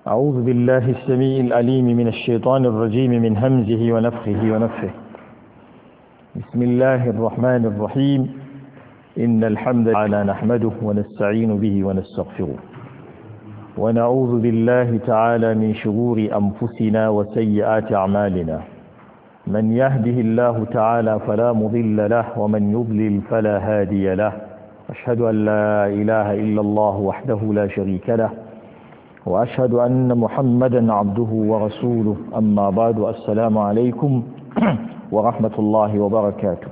أعوذ بالله السميع العليم من الشيطان الرجيم من همزه ونفخه ونفخه. بسم الله الرحمن الرحيم. إن الحمد لله نحمده ونستعين به ونستغفره ونعوذ بالله تعالى من شرور أنفسنا وسيئات أعمالنا. من يهده الله تعالى فلا مضل له ومن يضلل فلا هادي له. أشهد أن لا إله إلا الله وحده لا شريك له وأشهد أن محمدا عبده ورسوله. أما بعد، السلام عليكم ورحمة الله وبركاته.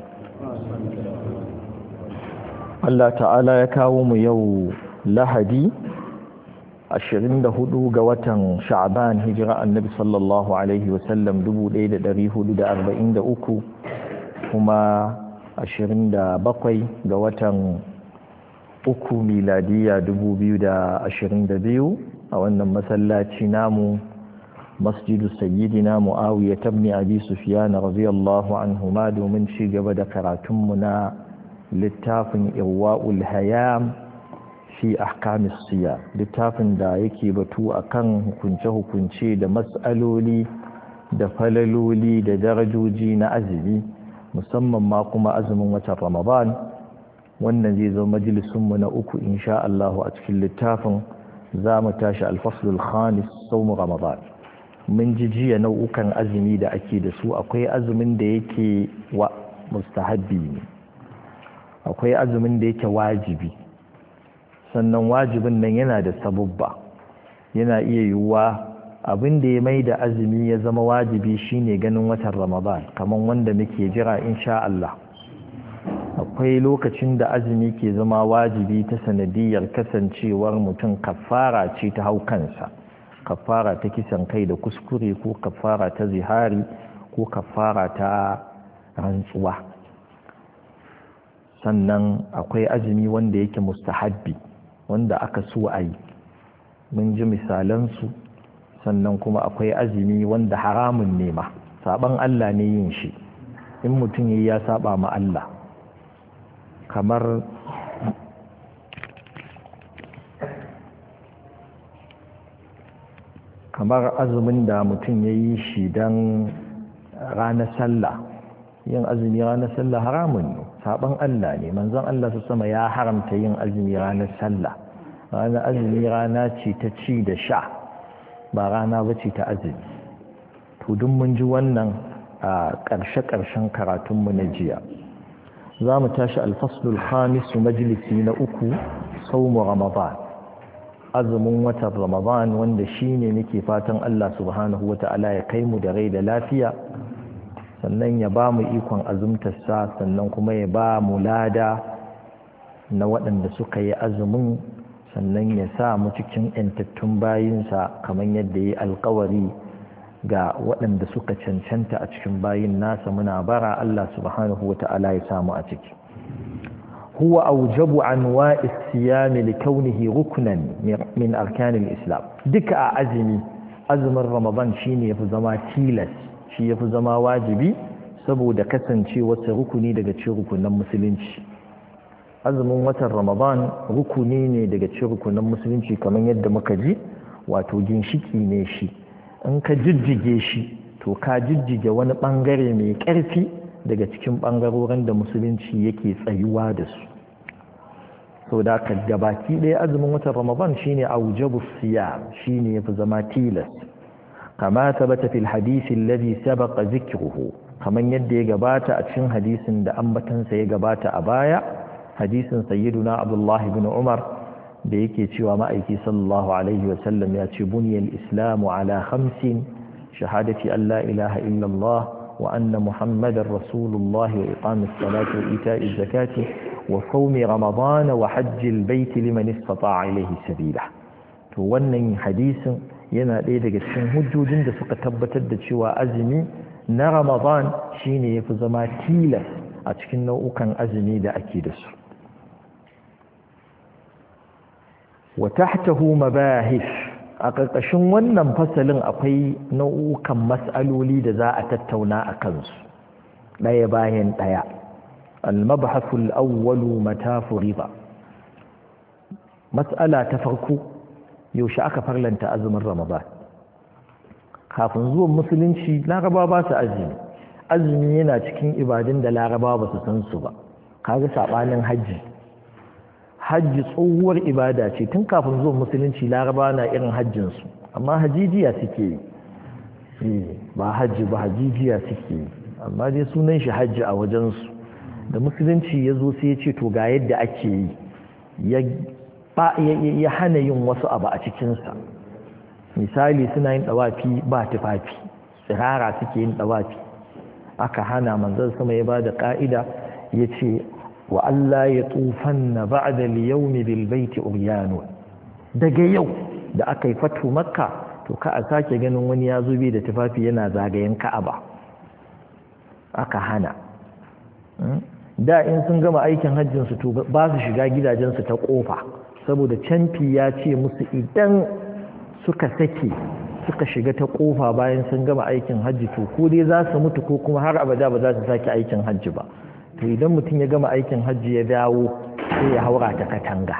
الله تعالى يكاوم يوم لهدي 24 ga watan Sha'ban hijira annabi sallallahu alaihi wasallam 1443 kuma 27 ga watan uku miladiya 2022 a wannan masallaci namu masjidu sayyidina Muawiya ibn Abi Sufyan radiyallahu anhuma domin ci gaba da karatunmu na littafin Irwaul Hayam fi ahkamis siyam, littafin da yake batu akan hukunce-hukunce da mas'aloli da falaloli da darajoji na azumi, musamman ma kuma azumin watan Ramadan. Wannan zai zo majalisunmu na uku insha Allah a cikin littafin. za mu tashi alfaslul khamis, saumu Ramadan. mun ji jiya nau'ukan azumi da ake da su. akwai azumin da yake wa mustahabbi ne, akwai azumin da yake wajibi, sannan wajibin nan yana da sabubba. yana iya yiwuwa abin da ya mai da azumi ya zama wajibi shine ganin watan Ramadan, kamar wanda muke jira insha Allah. akwai lokacin da azumi ke zama wajibi ta sanadiyar kasancewar mutum kafara ce ta hau kansa, kafara ta kisan kai da kuskure, ko kafara ta zihari, ko kafara ta rantsuwa. sannan akwai azumi wanda yake mustahabbi, wanda aka so a yi, mun ji misalansu. sannan kuma akwai azumi wanda haramun ne ma, saban Allah ne yin shi, in mutum ya saba ma Allah, kamar azumin da mutum ya yi shi don ranar sallah. yin azumi ranar sallah haramun ne, saban Allah ne. manzon Allah su sama ya haramta yin azumi ranar sallah. ranar azumi rana ce ta ci da sha, ba rana ba ce ta azumi. to duk mun ji wannan a ƙarshe-ƙarshen karatunmu na jiya. za mu tashi alfaslul khamis, majalisi na uku, saumu Ramadan, azumin watan Ramadan, wanda shine nake fatan Allah subhanahu wata'ala ya kai mu da rai da lafiya, sannan ya ba mu ikon azumtarsa, sannan kuma ya ba mu lada na waɗanda suka yi azumin, sannan ya sa mu cikin ‘yantattun bayinsa kamar yadda ya yi alkawari ga waɗanda suka cancanta a cikin bayin nasa. muna bara Allah subhanahu wata'ala ya samu a ciki. huwa aujabu anwa'is siyami li kaunihi ruknan min arkanil islam. duka a azumin Ramadan shine yafi zama tilas, shi yafi zama wajibi, saboda kasancewarsa rukuni daga cikin rukunan musulunci. azumin watan Ramadan rukuni ne daga cikin rukunan musulunci, kamar yadda muka ji, wato ginshiki ne shi. in ka jijjige shi, to ka jijjige wani bangare mai ƙarfi daga cikin bangarorin da musulunci yake tsayuwa da su. so da ka gabaki ɗaya azumin watan Ramadan shine aujabu siyam, shine yafi zama tilas, kama tabbata fil hadisi alladhi sabaqa dhikruhu, kaman yadda ya gabata a cikin hadisin da ambatansa ya gabata a baya, hadisin sayyiduna Abdullah ibn Umar da yake cewa ma'aiki sallallahu alaihi wasallam ya ce buniyal islamu ala khamsin: shahadati an la ilaha illallah wa anna muhammadar rasulullah wa iqamis salati wa ita'iz zakati wa sawmi ramadana wa hajjil baiti liman istata'a ilayhi sabila. to wannan hadisin yana ɗaya daga cikin hujjojin da suka tabbatar da cewa azumi na Ramadan shine yafi zama tilas a cikin nau'ukan azumi da ake da su. wa tahtahu mabahis, a ƙarƙashin wannan fasalin akwai nau'ukan mas'aloli da za a tattauna a kansu ɗaya bayan ɗaya. al-mabhasul awwalu mata furiba. mas'ala ta farko yaushe aka farlanta azumin ramadan kafin zuwan musulunci laraba ba su azumi yana cikin ibadun da laraba ba su san su ba kaga sabanin hajji tsohuwar ibada ce tun kafin zuwan musulunci laraba na irin hajjinsu amma hajijiya suke yi ba hajji ba hajijiya suke yi amma dai sunan shi hajji a wajensu da musulunci ya zo sai ya ce to ga yadda ake yi ya hana yin wasu abu a cikinsa misali suna yin ɗawafi ba tufafi tsirara suke yin ɗawafi aka hana manzon sama ya ba da ƙa'ida ya ce wa Allah ya tsufan na ba'da liyaumi bil baiti uryanu daga yau da aka yi fatu makka to ka a sake ganin wani ya zo bi da tufafi yana zagayen ka'aba aka hana da in sun gama aikin hajjinsu to ba su shiga gidajensu ta kofa saboda canfi ya ce musu idan suka shiga ta kofa bayan sun gama aikin hajji to ko dai za su mutu ko kuma har abada ba za su sake aikin hajji ba to idan mutum ya gama aikin hajji ya dawo sai ya haura ta katanga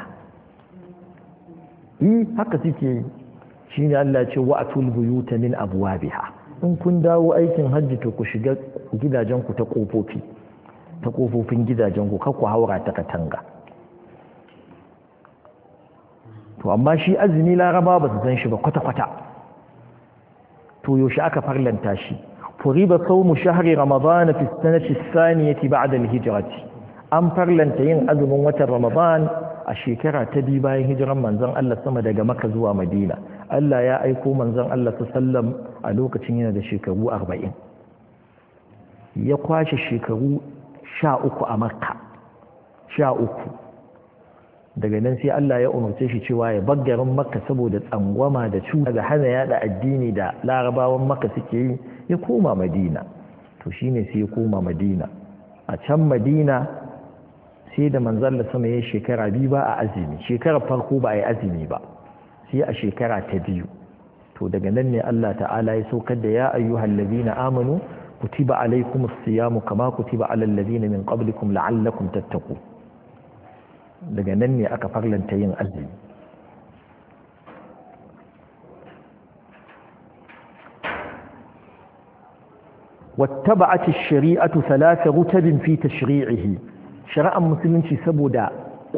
haka suke shi ne Allah ce wa atul buyuta min abwabiha in kun dawo aikin hajji to ku shiga gidajenku ta kofofin gidajenku kar ku haura ta katanga to amma shi azumi laraba ba su san shi ba kwata-kwata to yaushe aka farlanta shi furiba sawmu shahri ramadan fi sanati thaniyati ba'da al-hijrati an farlanta yin azumin watan ramadan a shekara ta biyu bayan hijiran manzon Allah sama daga Makka zuwa Madina Allah ya aiko manzon Allah sallam a lokacin yana da shekaru 40 ya kwashe shekaru 13 a Makka 13 daga nan sai Allah ya umarce shi cewa ya bar garin Makka saboda tsangwama da cuta da hana yada addini da larabawan Makka suke yi ya koma Madina to shine sai ya koma Madina a can Madina sai da manzon Allah sama ya shekara biyu ba a azumi shekarar farko ba a yi azumi ba sai a shekara ta biyu to daga nan ne Allah ta'ala ya saukar da ya ayyuhal ladina amanu kutiba alaykumus siyamu kama kutiba alal ladina min qablikum la'allakum tattaqun daga nan ne aka farlanta yin azumi wattaba'at ash-shari'atu thalatha rutabin fi tashri'ihi shari'ar musulunci saboda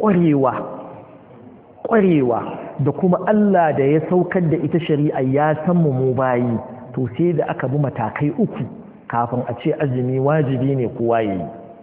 ƙwarewa da kuma Allah da ya saukar da ita shari'a ya san mu bayi to sai da aka bi matakai uku kafin a ce azumi wajibi ne kowa yayi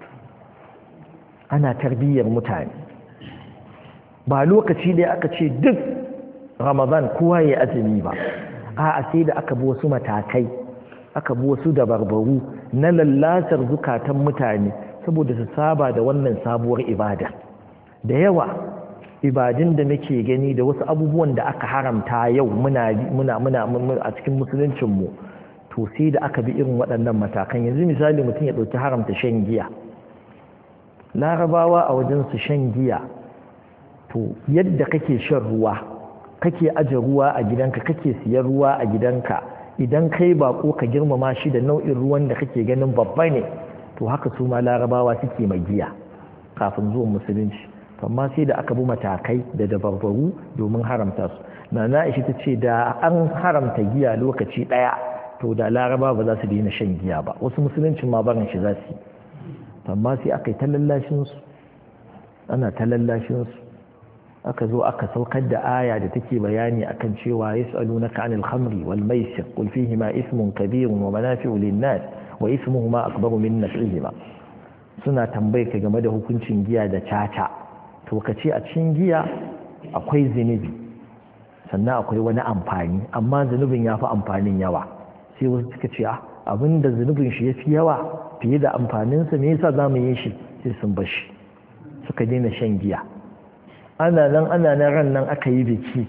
ana tarbiyyar mutane ba lokaci da aka ce duk Ramadan kowa yayi azumi ba a'a sai da aka bi wasu matakai aka bi wasu dabarbaru na lallatar zukatan mutane saboda su saba da wannan sabuwar ibada da yawa ibadun da muke gani da wasu abubuwan da aka haramta yau muna a cikin musuluncin mu to sai da aka bi irin waɗannan matakan yanzu misali mutum ya ɗauki haramta shan giya larabawa a wajen su shan giya to yadda kake shan ruwa kake aje ruwa a gidanka kake siyan ruwa a gidanka idan kai bako ka girmama shi da nau'in ruwan da kake ganin babba ne to haka su ma larabawa suke mai giya kafin zuwan musulunci amma sai da aka bi matakai da dabarbaru domin haramta su na Aisha ta ce da an haramta giya lokaci daya to da laraba ba za su daina shan giya ba wasu musuluncin ma barin shi za su yi amma sai aka yi talallashin su ana talallashin su aka zo aka saukar da aya da take bayani akan cewa yas'alunaka 'anil khamri wal maisir qul fihima ithmun kabirun wa manafi'u lin-nas wa ithmuhuma akbaru min naf'ihima suna tambaye ka game da hukuncin giya da caca to kace a cikin giya akwai zinubi sannan akwai wani amfani amma zinubin yafi amfanin yawa sai wasu suka ce abinda zinubin shi yafi yawa fiye da amfanin sa me yasa zamu yi shi sai sun bar shi suka daina shan giya ana nan ran nan aka yi biki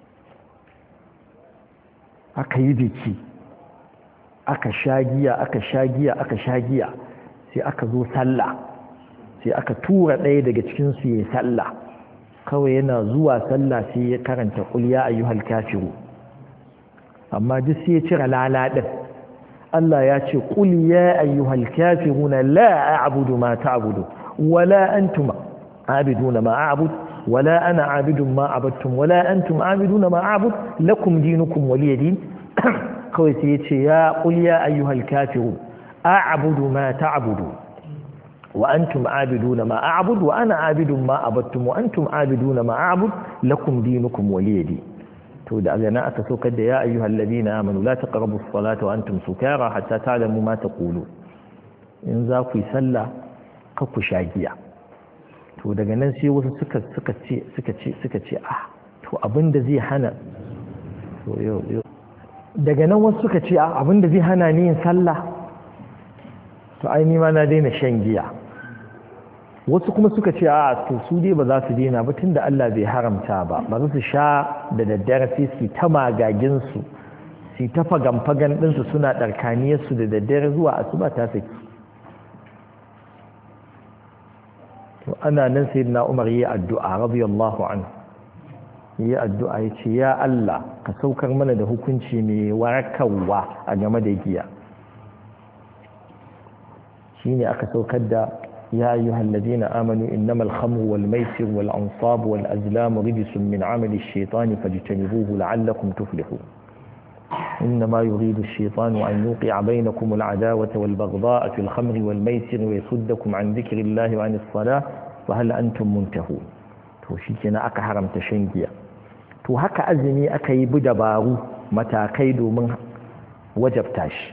aka sha giya sai aka zo sallah sai aka tura ɗaya daga cikin su yayin sallah kawai yana zuwa sallah sai ya karanta qul ya ayyuhal kafiru amma duk sai ya cire laladin Allah ya ce qul ya ayyuhal kafiruna la a'budu ma ta'budu wala antum a'buduna ma a'budu wala ana abidun ma abattum wala antum abiduna ma a'bud lakum dinukum waliya din kawai sai ya ce ya qul ya ayyuhal kafirun a'budu ma ta'budu wa antum abiduna ma a'bud wa ana abidun ma abattum wa antum abiduna ma a'bud lakum dinukum waliya din to da azana aka saukar da ya ayyuhal ladina amanu la taqrabus salata wa antum sukara hatta ta'lamu ma taqulu in za ku yi sallah ka ku sha giya to daga nan sai wasu suka ce to abinda zai hana to daga nan wasu suka ce abinda zai hana ni yin sallah to ai ni ma na daina shan giya wasu kuma suka ce to su dai ba za su daina ba tunda Allah bai haramta ba za su sha da daddare sai su ta magagin su ta fagan din su suna darkaniyar su da daddare zuwa asuba ta saki to ana nan sayyidina Umar yi addu'a radiyallahu anhu yi addu'a yace ya Allah ka saukar mana da hukunci mai warkarwa a game da giya shine aka saukar da ya ayyuhal ladina amanu innamal khamru wal maisir wal ansab wal azlam rijsun min amali ash-shaytani fajtanibuhu la'allakum tuflihun إنما يريد الشيطان أن يوقع بينكم العداوة والبغضاء في الخمر والميسر ويصدكم عن ذكر الله وعن الصلاة فهل أنتم منتهون to shikenan aka haramta shan giya to haka azumi aka yi bi dabaru matakai domin wajabta shi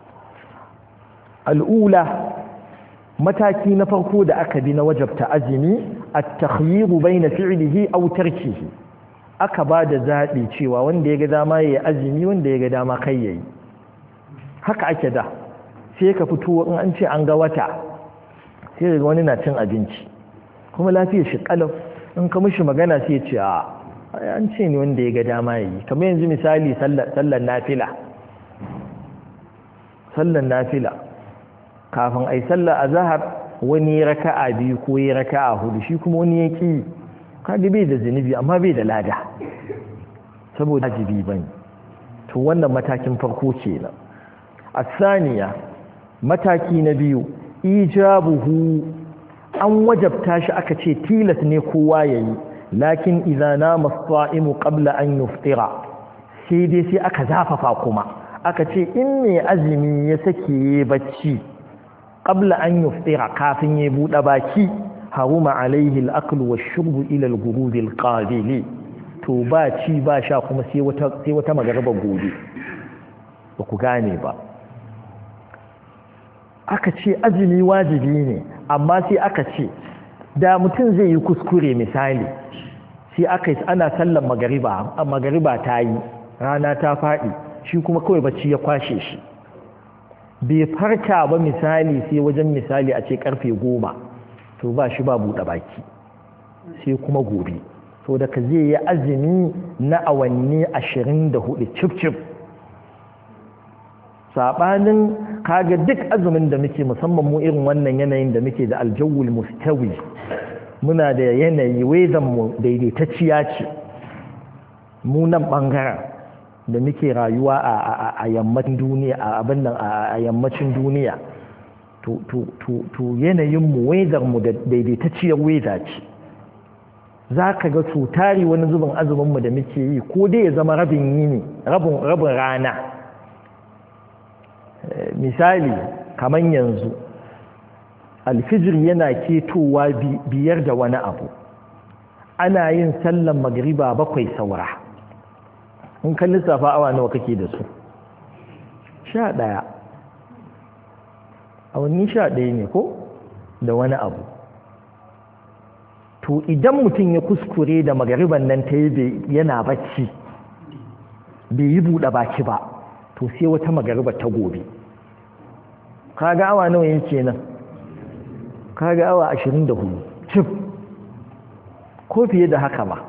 al'ula mataki na farko da aka bi na wajabta azumi at-takhyir bayna fi'lihi aw tarkihi aka ba da zaɓi cewa wanda ya ga dama ya yi azumi wanda ya ga dama kai ya yi haka ake da sai ka fito in an ce an ga wata sai daga wani na cin abinci kuma lafiyar shi kalau in ka mishi magana sai ya ce an ce ne wanda ya ga dama ya yi kamar yanzu misali sallar nafila kafin a yi sallar azahar wani raka'a biyu ko ya raka'a hudu shi kuma wani ya ƙi kaga bai da zunubi amma bai da lada saboda wajibi bane to wannan matakin farko kenan asaniya mataki na biyu ijabuhu an wajabta shi aka ce tilas ne kowa yayi lakin idza nama as-sa'imu qabla an yuftira sai dai sai aka zafafa kuma aka ce in ne azumi ya sake bacci qabla an yuftira kafin ya bude baki haruma alaihi al-aklu wash-shurbu ila al-ghurub al-qabil to ba ci ba sha kuma sai wata magaraba gobe ba ku gane ba aka ce azumi wajibi ne amma sai aka ce da mutum zai yi kuskure misali sai aka ana sallar magariba ta yi rana ta faɗi shi kuma kawai bacci ya kwashe shi bai farka ba misali sai wajen misali a ce karfe 10 to ba shi ba buɗe baki sai kuma gobe so daga zai yi azumi na awanni 24 cif sabanin kaga duk azumin da muke musamman mu irin wannan yanayin da muke da aljawul mustawi muna da yanayi wezan mu daidaitacciya ce mu nan bangaren da muke rayuwa a yammacin duniya a abin nan a yammacin duniya to yanayin mu wezar mu da daidaitacciyar weza ce zaka ga tari wani zubin azumin mu da muke yi ko dai ya zama rabin yini rabin rana misali kaman yanzu alfijir yana ketowa 5 da wani abu ana yin sallan magriba 7 saura in kan lissafa awa nawa kake da su 11 awanni 11 ne ko da wani abu to idan mutum ya kuskure da magriban nan ta yi yana bacci bai yi buɗe baki ba to sai wata magariba ta gobe kaga awa nawa yake nan kaga awa 24 cif ko fiye da haka ba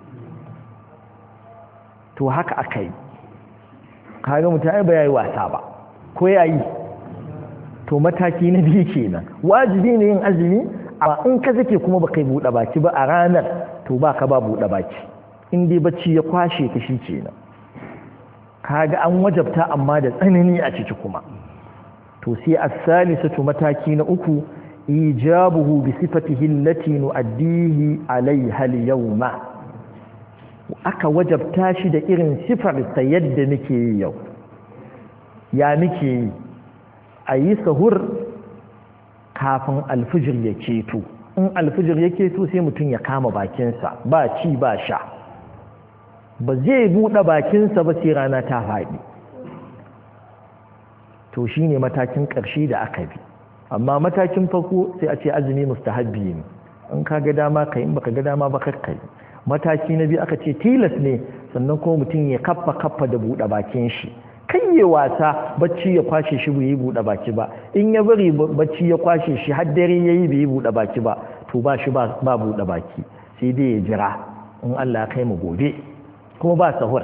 to haka akai kaga mutai ba yayi wasa ba ko yayi to mataki na biyu kenan wajibi ne yin azumi amma in ka zake kuma baka yi buɗe baki ba a ranar to baka ba buɗe baki in dai bacci ya kwashe ka shi kenan kaga an wajabta amma da tsanani a ciki kuma to sai as-salisatu mataki na uku ijabuhu bi sifatihi allati nu'addihi alaiha al-yawma aka wajabta shi da irin sifar sa yadda muke yi yau ya muke yi ayi sahur kafin alfijir ya keto in alfijir ya keto sai mutum ya kama bakinsa ba ci ba sha ba zai buɗe bakinsa ba sai rana ta faɗi to shine matakin ƙarshe da aka bi amma matakin farko sai a ce azumi mustahabbi ne in ka ga dama kai in baka ga dama ba kai mataki na biyu aka ce tilas ne sannan kuma mutum ya kaffa da buɗe bakin shi kan yi wasa bacci ya kwashe shi bai yi buɗe baki ba in ya bari bacci ya kwashe shi har dare yayi bai yi buɗe baki ba to ba shi ba buɗe baki sai dai ya jira in Allah ya kai mu gobe kuma ba sahur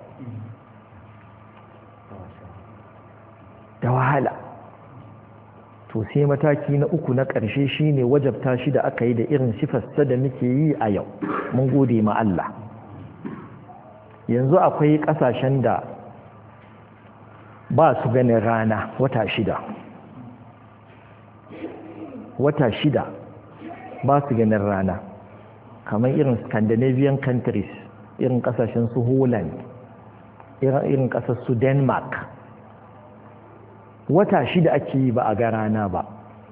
da wahala to sai mataki na uku na ƙarshe shine wajabta shi da aka yi da irin sifarsa da muke yi a yau mun gode ma Allah yanzu akwai ƙasashen da ba su ganin rana wata shida ba su ganin rana kamar irin Scandinavian countries irin ƙasashen su Holland irin ƙasar su Denmark wata shida ake yi ba a ga rana ba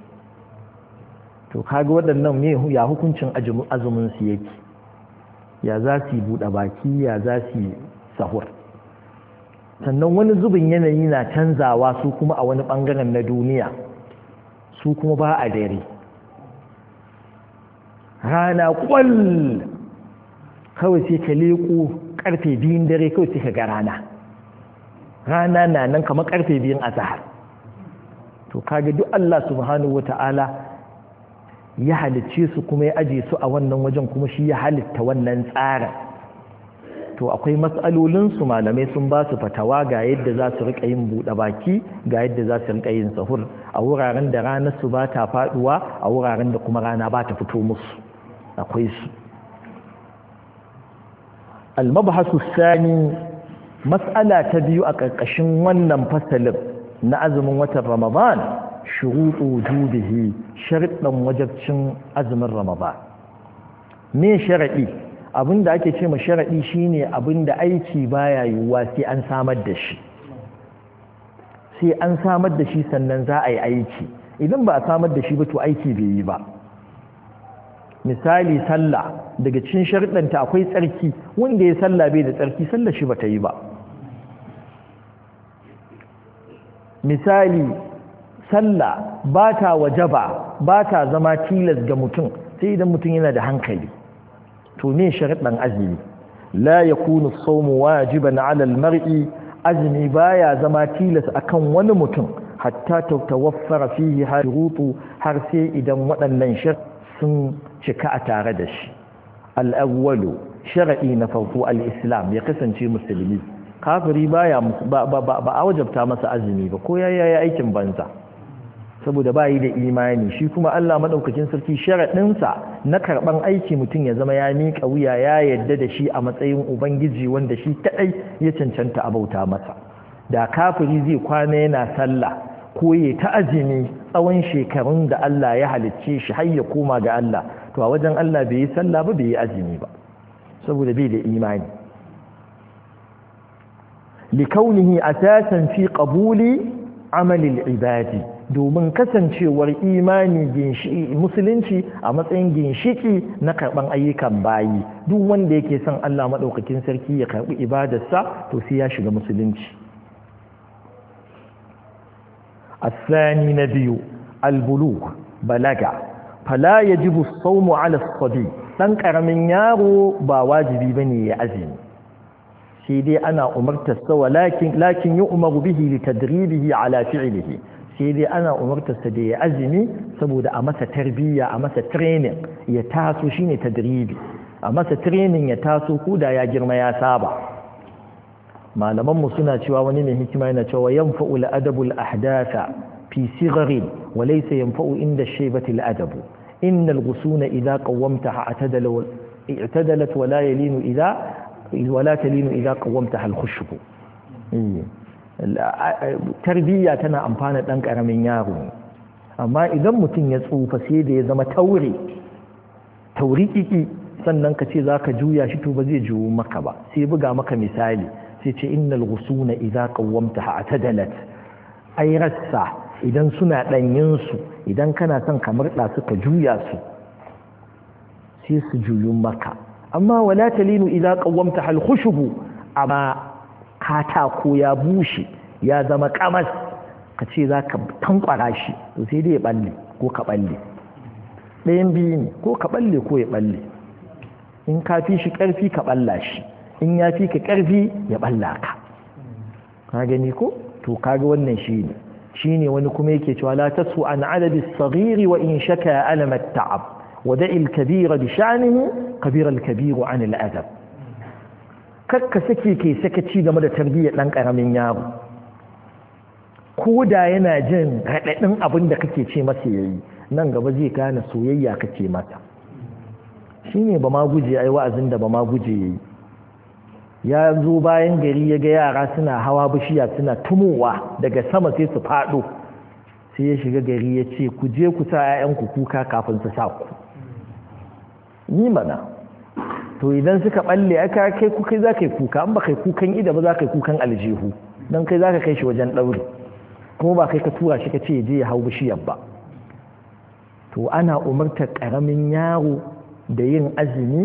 to kaga waɗannan ne ya hukuncin azumin su yake ya za su yi buɗe baki ya za su yi sahur sannan wani zubin yanayi na canzawa su kuma a wani ɓangaren na duniya su kuma ba a dare rana kwal kawai sai ka leƙo ƙarfe 2 dare kawai sai ka ga rana na nan kamar ƙarfe 2 azhar to kaga duk Allah subhanahu wata'ala ya halicce su kuma ya aje su a wannan wajen kuma shi ya halitta wannan tsarin to akwai matsalolinsu malamai sun ba su fatawa ga yadda za su riƙa yin buɗe baki ga yadda za su riƙa yin sahur a wuraren da ranar su ba ta faɗuwa a wuraren da kuma rana ba ta fito musu akwai su al-mabhasu thani mas'ala ta biyu a ƙarƙashin wannan fasalin na azumin watan Ramadan shuruɗu wujubihi sharɗan wajabcin azumin Ramadan me sharaɗi abinda ake ce ma sharaɗi shine abinda aiki baya yiwuwa sai an samar da shi sannan za a yi aiki idan ba a samar da shi ba to aiki bai yi ba misali sallah daga cikin sharɗanta akwai tsarki wanda ya sallah bai da tsarki sallah shi bata yi ba misali sallah ba ta wajaba ba ta zama tilas ga mutum sai idan mutum yana da hankali to me sharaɗin azumi la yakunu as-sawmu wajiban 'ala al-mar'i azumi baya zama tilas akan wani mutum hatta tawaffara fihi shurutu har sai idan waɗannan sun cika a tare da shi al-awwalu shar'i na farko al-islam ya kasance musulmi kafiri baya ba a wajabta masa azumi ba ko yayi aikin banza saboda bayi da imani shi kuma Allah madaukakin sarki sharadin sa na karban aiki mutum ya zama ya miƙa wuya ya yadda da shi a matsayin ubangiji wanda shi kadai ya cancanta abauta masa da kafiri zai kwana yana sallah ko ya ta azumi tsawon shekarun da Allah ya halicce shi har ya koma ga Allah to a wajen Allah bai yi sallah ba bai yi azumi ba saboda bai da imani likaunihi asasan fi qabuli amali al-ibadi domin kasancewar imani musulunci a matsayin ginshiki na karban ayyukan bayi duk wanda yake son Allah madaukakin sarki ya karbi ibadarsa to sai ya shiga musulunci الثاني نبي البلوغ بلغ فلا يجب الصوم على الصبي dan karamin yaro ba wajibi bane ya azumi sai dai ana umartarsa lakin yu'maru bihi litadribihi ala fi'lihi sai dai ana umartarsa da ya azumi saboda a masa tarbiyya a masa training ya taso shine tadribi a masa training ya taso koda ya girma ya saba malaman mu suna cewa wani mai hikima yana cewa yanfa'u al-adabu al-ahdatha fi sigharin wa laysa yanfa'u inda shaybati al-adabu innal ghusuna idha qawwamtaha i'tadalat wa la yalinu idha wala talinu idha qawwamtaha al-khushbu tarbiyya tana amfana dan karamin yaro amma idan mutum ya tsufa sai da ya zama tauri kiki sannan ka ce za ka juya shi to ba zai juyo maka ba sai buga maka misali sai ce innal ghusuna idza qawwamtaha atadalat ai rassa idan suna danyin su idan kana son ka murda su ka juya su sai su juyo maka amma wala talinu idza qawwamtaha al-khushbu amma katako ya bushe ya zama kamas ka ce za ka tankwara shi to sai dai ya balle ko ka balle ɗayan biyu ne ko ka balle ko ya balle in ka fi shi ƙarfi ka balla shi in ya fi ka ƙarfi ya balla ka gani ko to kaga wannan shi ne wani kuma yake cewa la tasu an adadi as-saghir wa in shaka alama at-ta'ab wa da'i al-kabira bi sha'nihi kabira al-kabir an al-adab kakka sake kai sakaci game da tarbiyyar dan karamin yaro ko da yana jin raɗaɗin abin da kake ce masa yayi nan gaba zai gane soyayya kake mata shine ba ma guje ai wa'azin da ba ma guje yayi ya zo bayan gari ya ga yara suna hawa bishiya suna tumowa daga sama sai su faɗo sai ya shiga gari ya ce ku je ku sa 'ya'yanku kuka kafin su sa ku ni mana to idan suka balle aka kai kuka za ka yi kuka an ba kai kukan ida ba za ka yi kukan aljihu don kai za ka kai shi wajen ɗauri kuma ba kai ka tura shi ka ce je ya hau bishiyar ba to ana umartar ƙaramin yaro da yin azumi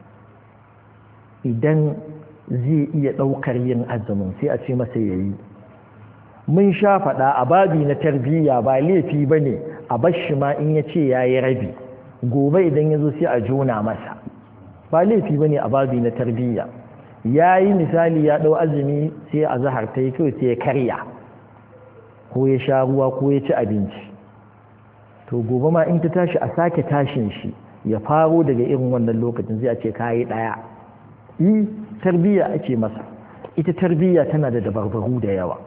idan zai iya ɗaukar yin azumin sai a ce masa ya yi mun sha faɗa a babi na tarbiyya ba laifi ba ne a bashi ma in ya ce ya yi rabi gobe idan ya zo sai a jona masa ba laifi ba ne a babi na tarbiyya ya yi misali ya ɗau azumi sai a zahar ta yi kawai sai ya karya ko ya sha ruwa ko ya ci abinci to gobe ma in ta tashi a sake tashin shi ya faro daga irin wannan lokacin zai a ce kayi ɗaya yi tarbiyya ake masa ita tarbiyya tana da dabarbaru da yawa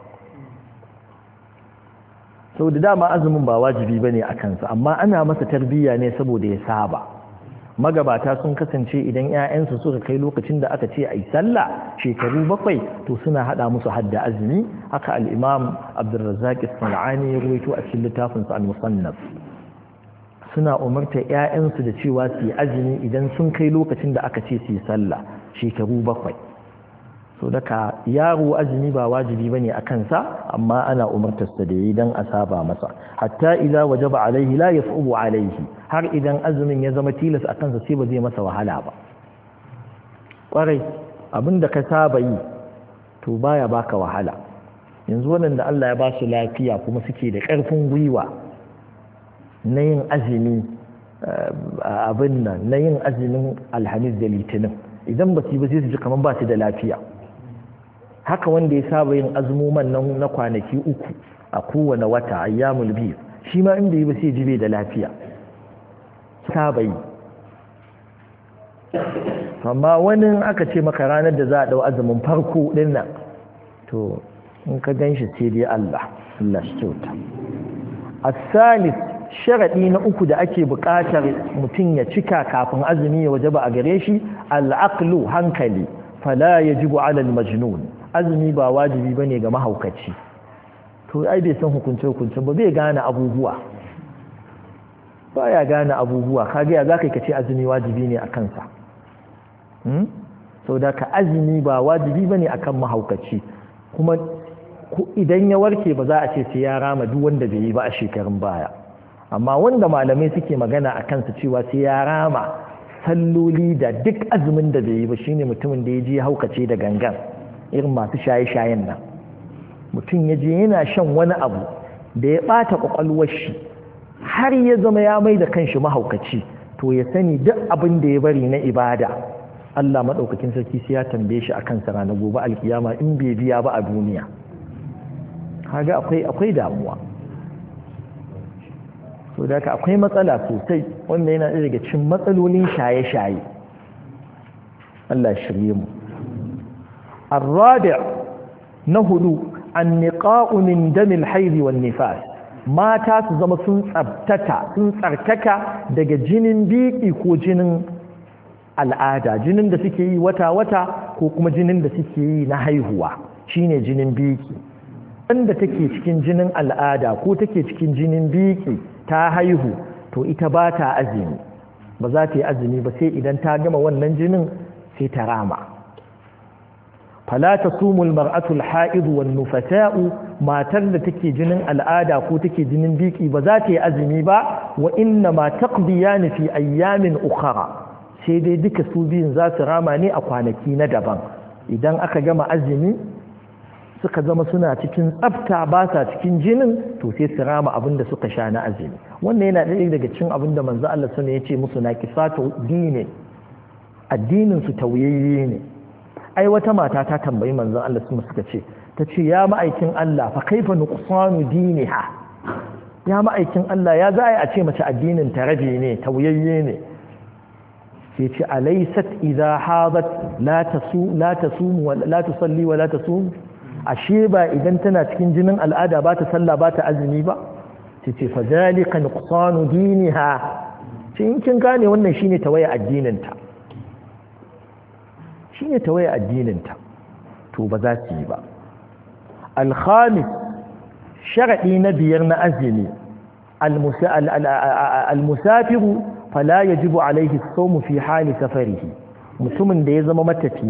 sau da dama azumin ba wajibi ba ne a kansa amma ana masa tarbiyya ne saboda ya saba magabata sun kasance idan 'ya'yansu suka kai lokacin da aka ce a yi sallah shekaru 7 to suna hada musu hadda azumi haka al'imam abdulrazzaq as-sana'ani ya ruwaito a cikin littafinsa al-musannaf suna umarta 'ya'yansu da cewa su yi azumi idan sun kai lokacin da aka ce su yi sallah shekaru 7 so daga yaro azumi ba wajibi bane a kansa amma ana umartarsa da yi dan a saba masa hatta idza wajaba alaihi la yas'ubu alaihi har idan azumin ya zama tilas a kansa sai ba zai masa wahala ba kwarai abinda ka saba yi to baya baka wahala yanzu wannan da Allah ya ba su lafiya kuma suke da ƙarfin gwiwa na yin azumi abin nan na yin azumin alhamis da litinin idan ba su yi ba sai su ji kamar ba su da lafiya haka wanda ya saba yin azumuman nan na kwanaki 3 a kowane wata ayyamul biyu shi ma inda yi ba sai ji bai da lafiya saba yi amma wani aka ce maka ranar da za a dau azumin farko din nan to in ka ganshi sai dai Allah shi kyauta as-salis sharadi na 3 da ake buƙatar mutum ya cika kafin azumi ya wajaba a gare shi al-aqlu hankali fala yajibu 'ala al-majnun azumi ba wajibi bane ga mahaukaci to ai bai san hukunce ba bai gane abubuwa baya gane abubuwa kage ya zaka kace azumi wajibi ne akan sa da ka azumi ba wajibi bane akan mahaukaci kuma idan ya warke ba za a ce sai ya rama duk wanda bai yi ba a shekarun baya amma wanda malamai suke magana akan sa cewa sai ya rama salloli da duk azumin da bai yi ba shine mutumin da ya je haukace da gangan irin masu shaye-shayen nan mutum ya je yana shan wani abu da ya ɓata ƙwaƙwalwar shi har ya zama ya mai da kanshi mahaukaci to ya sani duk abin da ya bari na ibada Allah maɗaukakin sarki sai ya tambaye shi akan sa ranar gobe alkiyama in bai biya ba a duniya kaga akwai damuwa so da akwai matsala sosai wanda yana daga cikin matsalolin shaye-shaye Allah shirye mu الرابع نهدو النقاء من دم الحيض والنفاس mata su zama sun tsarkaka daga jinin biki ko jinin al'ada jinin da suke yi wata-wata ko kuma jinin da suke yi na haihuwa shine jinin biki wanda take cikin jinin al'ada ko take cikin jinin biki ta haihu to ita ba ta azumi ba za ta yi azumi ba sai idan ta gama wannan jinin sai ta rama fala tasumul mar'atu al-ha'id wan nufata'u matar da take jinin al'ada ko take jinin biki ba za ta yi azumi ba wa inna ma taqdiyani fi ayyamin ukhra sai dai duka su biyun za su rama ne a kwanaki na daban idan aka gama azumi suka zama suna cikin tsafta ba sa cikin jinin to sai su rama abin da suka sha na azumi wannan yana ɗaya daga cikin abin da manzo Allah ya ce musu naqisatu dini addinin su tauyayye ne ai wata mata ta tambayi manzo Allah suka ce tace ya ma'aikin Allah fa kaifa nuqsanu diniha ya ma'aikin Allah ya za a ce mace addinin ta rabe ne tauyayye ne sai ce alaysat idha hadat la tasum wa la tusalli wa la tasum ashe ba idan tana cikin jinin al'ada ba ta sallah ba ta azumi ba ta ce fa zalika nuqsanu diniha ce in kin gane wannan shine tawaye addininta to ba za ki yi ba al-khamis sharadi na biyar na azumi al-musafiru fala yajibu alayhi as-sawm fi hali safarihi mutumin da ya zama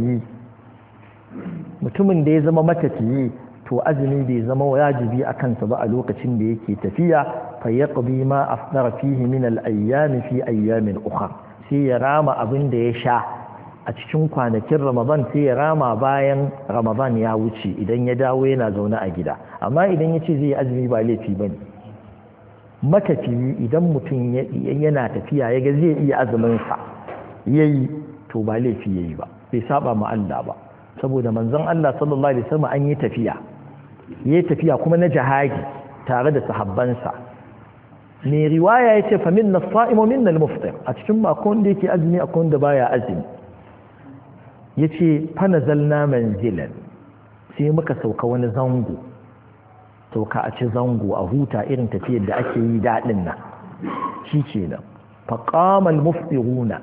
matafiyi to azumi bai zama wajibi a kansa ba a lokacin da yake tafiya fa yaqdi ma afdara fihi min al-ayyam fi ayyamin ukhra sai ya rama abin da ya sha a cikin kwanakin Ramadan sai ya rama bayan Ramadan ya wuce idan ya dawo yana zaune a gida amma idan ya ce zai yi azumi ba laifi bane matafiyi idan mutum yana tafiya yaga zai iya azumin sa yayi to ba laifi yayi ba bai saba ma Allah ba saboda manzon Allah sallallahu alaihi wasallam an yi tafiya kuma na jihadi tare da sahabbansa ne riwaya yace fa minna as-sa'im wa minna al-mufṭir a cikin makon da yake azumi akwai wanda baya azumi yace fa nazalna manzilan sai muka sauka wani zango sauka a ci zango a huta irin tafiyar da ake yi dadin nan shikenan fa qama al-mufṭiruna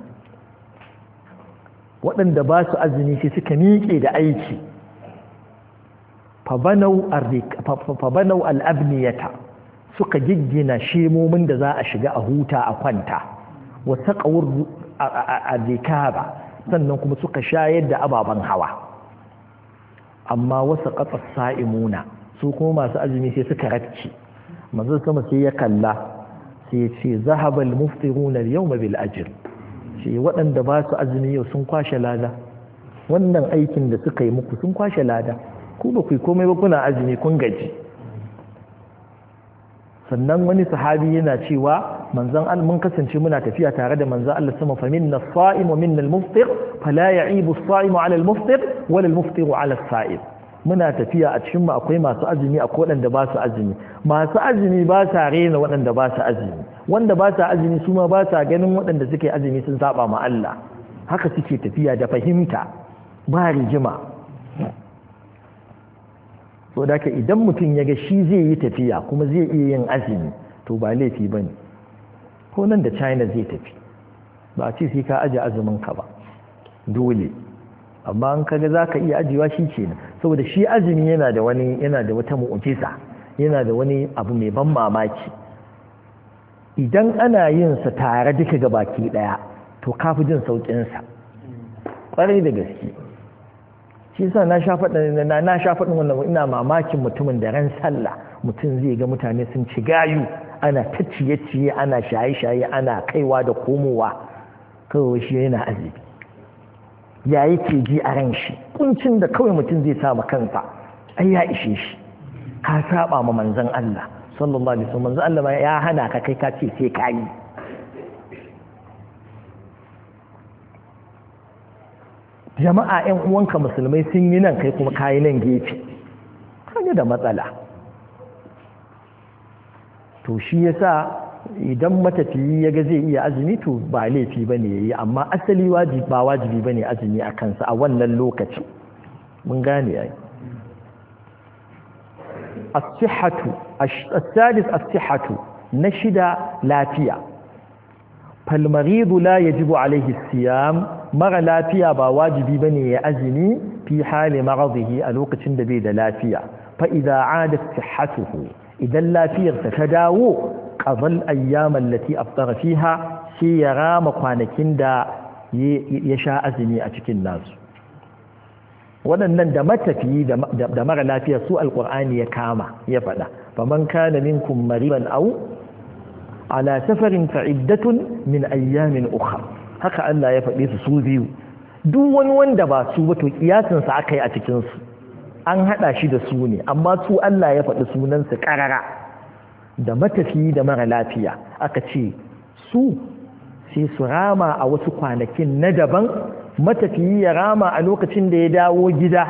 waɗanda ba su azumi sai suka miƙe da aiki fabanau al'abniyata suka giggina shemomin da za a shiga a huta a kwanta wata ƙawar a ba sannan kuma suka shayar da ababen hawa amma wasu ƙasar sa'imuna su kuma masu azumi sai suka rafci manzo sama sai ya kalla sai ya ce zahabal muftiruna yawma bil ajr shi waɗanda ba su azumi yau sun kwashe lada wannan aikin da suka yi muku sun kwashe lada ku ba ku yi komai ba kuna azumi kun gaji sannan wani sahabi yana cewa manzon Allah mun kasance muna tafiya tare da manzon Allah sama fa minna as-sa'im wa minna al-muftir fala ya'ibu as-sa'im 'ala al-muftir wa al-muftir 'ala as-sa'im muna tafiya a cikin mu akwai masu azumi akwai waɗanda ba su azumi masu azumi ba sa rena waɗanda ba su azumi wanda ba sa azumi su ma ba sa ganin waɗanda suke azumi sun saba ma Allah haka suke tafiya da fahimta ba rigima so da ka idan mutum ya ga shi zai yi tafiya kuma zai iya yin azumi to ba laifi ba ne ko nan da China zai tafi ba a ce sai ka aje azumin ka ba dole amma an kaga za ka iya ajiyewa shi ke nan saboda shi azumi yana da wata mu'ujiza yana da wani abu mai ban mamaki idan ana yin sa tare duka ga baki daya to kafi jin saukin sa kwarai da gaske shi yasa na sha faɗin wannan ina mamakin mutumin da ran sallah mutum zai ga mutane sun ci gayu ana ta ciye-ciye ana shaye-shaye ana kaiwa da komowa kawai shi yana azumi ya yake ji a ran shi kuncin da kawai mutum zai sa kansa ai ya ishe shi ka saba ma manzon Allah sallallahu alaihi wasallam manzon Allah ya hana ka kai ka ce sai ka yi jama'a ƴan uwanka musulmai sun yi nan kai kuma kayi nan gefe kaga da matsala to shi yasa idan matafiyi ya ga zai iya azumi to ba laifi bane yayi amma asali ba wajibi bane azumi a kansa a wannan lokaci mun gane yayi as-sihhatu as-sadis as-sihhatu nashida lafiya fal maridu la yajibu alayhi as-siyam mara lafiya ba wajibi bane ya azumi fi hali maradihi a lokacin da bai da lafiya fa idza adat sihhatuhu idan lafiyarsa ta dawo qadal ayyaman lati aftara fiha sai ya rama kwanakin da ya sha azumi a cikin nasu. waɗannan da matafiyi da mara lafiya su alqur'ani ya kama ya faɗa faman kana minkum mariban aw ala safarin fa'iddatun min ayyamin ukhra haka Allah ya faɗe su biyu. duk wani wanda ba su ba to kiyasin sa akai a cikin su an hada shi da su ne amma su Allah ya faɗi sunan su karara da matafiyi da mara lafiya aka ce su sai su rama a wasu kwanakin na daban, matafiyi ya rama a lokacin da ya dawo gida,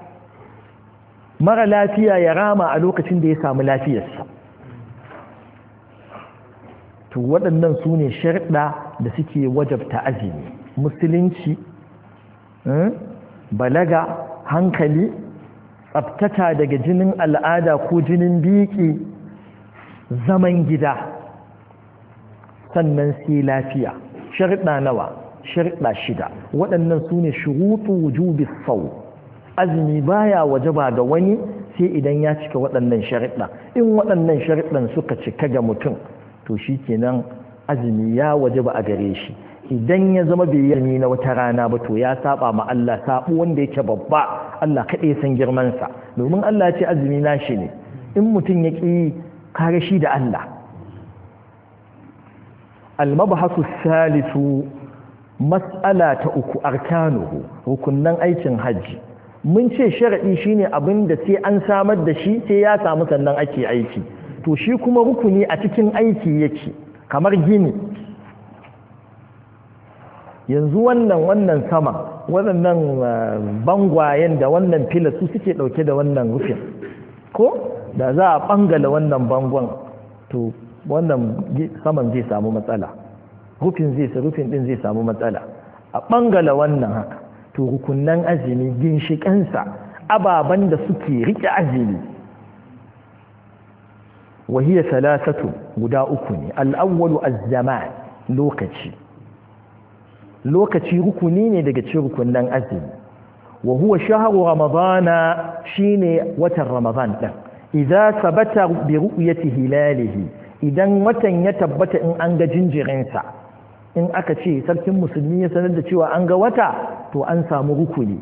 mara lafiya ya rama a lokacin da ya samu lafiyarsa. to waɗannan su ne sharɗa da suke wajabta azumi: musulunci, balaga, hankali, tsaftata daga jinin al'ada ko jinin biki, zaman gida, sannan sai lafiya. sharɗa nawa? sharɗa 6. waɗannan su ne shurutu wujubi sau. azumi baya wajaba ga wani sai idan ya cika waɗannan sharɗa. in waɗannan sharɗan suka cika ga mutum to shi kenan azumi ya wajaba a gare shi. idan ya zama bai yi na wata rana ba to ya saba ma Allah sabu wanda yake babba. Allah kaɗai san girmansa, domin Allah ya ce azumi nashi ne. in mutum ya ƙi kare shi da Allah. al-mabhasu thalithu, mas'ala ta 3, arkanuhu, rukunnan aikin hajji. mun ce sharadi shine abin da sai an samar da shi sai ya samu sannan ake aiki. to shi kuma rukuni a cikin aiki yake kamar gini. yanzu wannan sama, waɗannan bangwayen da wannan filas su suke ɗauke da wannan rufin, ko da za a ɓangala wannan bangon to wannan saman zai samu matsala, rufin ɗin zai samu matsala. a ɓangala wannan haka. to rukunan azumi, ginshiƙansa, ababen da suke riƙe azumi, wahiyar salasatu, guda 3 ne. al'awwalu az-zaman, lokaci rukuni ne daga cikin rukunan azumi. wa huwa shahru ramadana, shine watan ramadan din. idza sabata bi ru'yati hilalihi, idan watan ya tabbata in an ga jinjirinsa, in aka ce sarkin musulmi ya sanar da cewa an ga wata to an samu rukuni.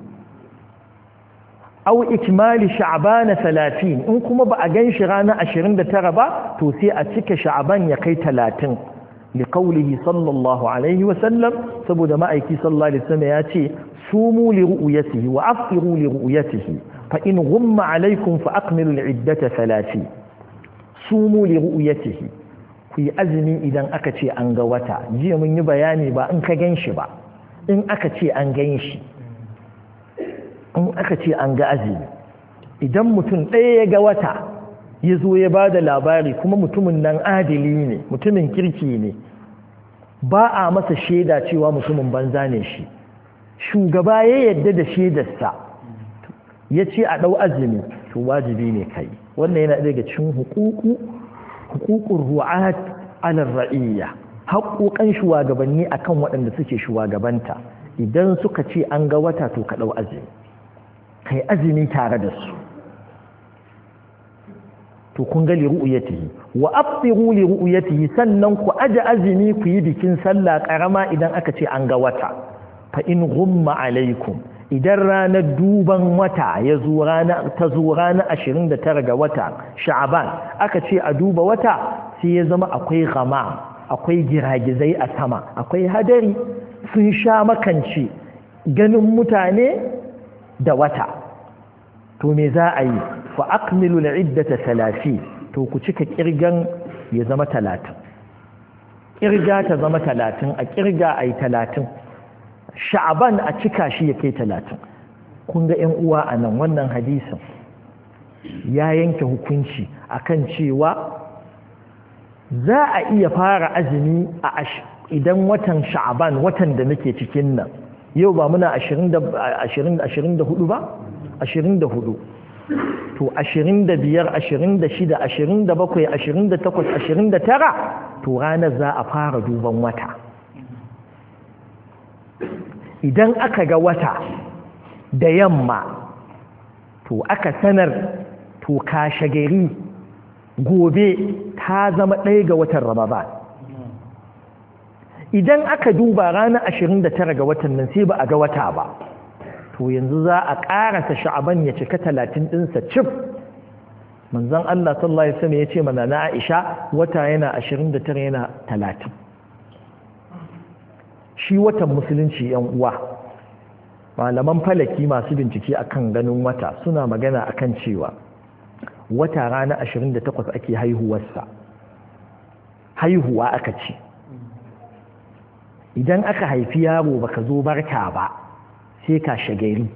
aw ikmali sha'ban 30, in kuma ba a ganshi ranar 29 ba to sai a cika sha'ban ya kai 30. liqaulihi sallallahu alaihi wa sallam, saboda ma'aiki sallallahu alaihi wasallam ya ce sumu li ru'yatihi wa afṭiru li ru'yatihi fa in ghumma alaykum fa akmilu al-iddata 30. sumu li ru'yatihi, ku yi azumi idan aka ce an ga wata. jiya mun yi bayani ba in ka ganshi ba, in aka ce an ganshi, in aka ce an ga azumi. idan mutum ɗaya ya ga wata ya zo ya ba da labari kuma mutumin nan adili ne, mutumin kirki ne, ba a masa shaida cewa mutumin banza ne shi. shugaba ya yadda da shaidarsa ya ce a ɗau azumi, to wajibi ne kai. wannan yana daga cikin hukukun ru'at ala ra'iyya, haƙoƙan shugabanni akan waɗanda suke shugabanta. idan suka ce an ga wata to ka ɗau azumi, kai azumi tare da su. to kun ga li ru'yatihi wa afṭiru li ru'yatihi, sannan ku aje azumi ku yi bikin sallah karama idan aka ce an ga wata. fa in ghumma alaikum, idan ranar duban wata ya zo ranar 29 ga wata sha'ban aka ce a duba wata, sai ya zama akwai ghama, akwai giragizai a sama, akwai hadari, sun sha makance ganin mutane da wata. to me za a yi? fa akmilu al-iddata 30, to ku cika kirgan ya zama 30. kirga ta zama 30, a kirga ai 30. sha'ban a cika shi ya kai 30. kun ga ƴan uwa anan wannan hadisin ya yanke hukunci akan cewa za a iya fara azumi idan watan sha'ban, watan da nake cikin nan yau ba muna 24 ba, 24 to 25 26 27 28 29 to ranar za a fara duban wata. idan aka ga wata da yamma to aka sanar, to kashe gari gobe ta zama 1 ga watan Ramadan. Idan aka duba ranar 29 ga watan nan sai ba a ga wata ba, to yanzu za a ƙarasa Sha'aban ya cika 30 ɗinsa cif. Manzon Allah sallallahu alaihi wasallam ya ce mana na Aisha wata yana 29 yana 30. Shi watan musulunci yan uwa, malaman falaki masu bincike akan ganin wata suna magana akan cewa wata rana 28 ake haihuwarsa. Haihuwa aka ce idan aka haifi yaro baka zo barka ba sai ka shagari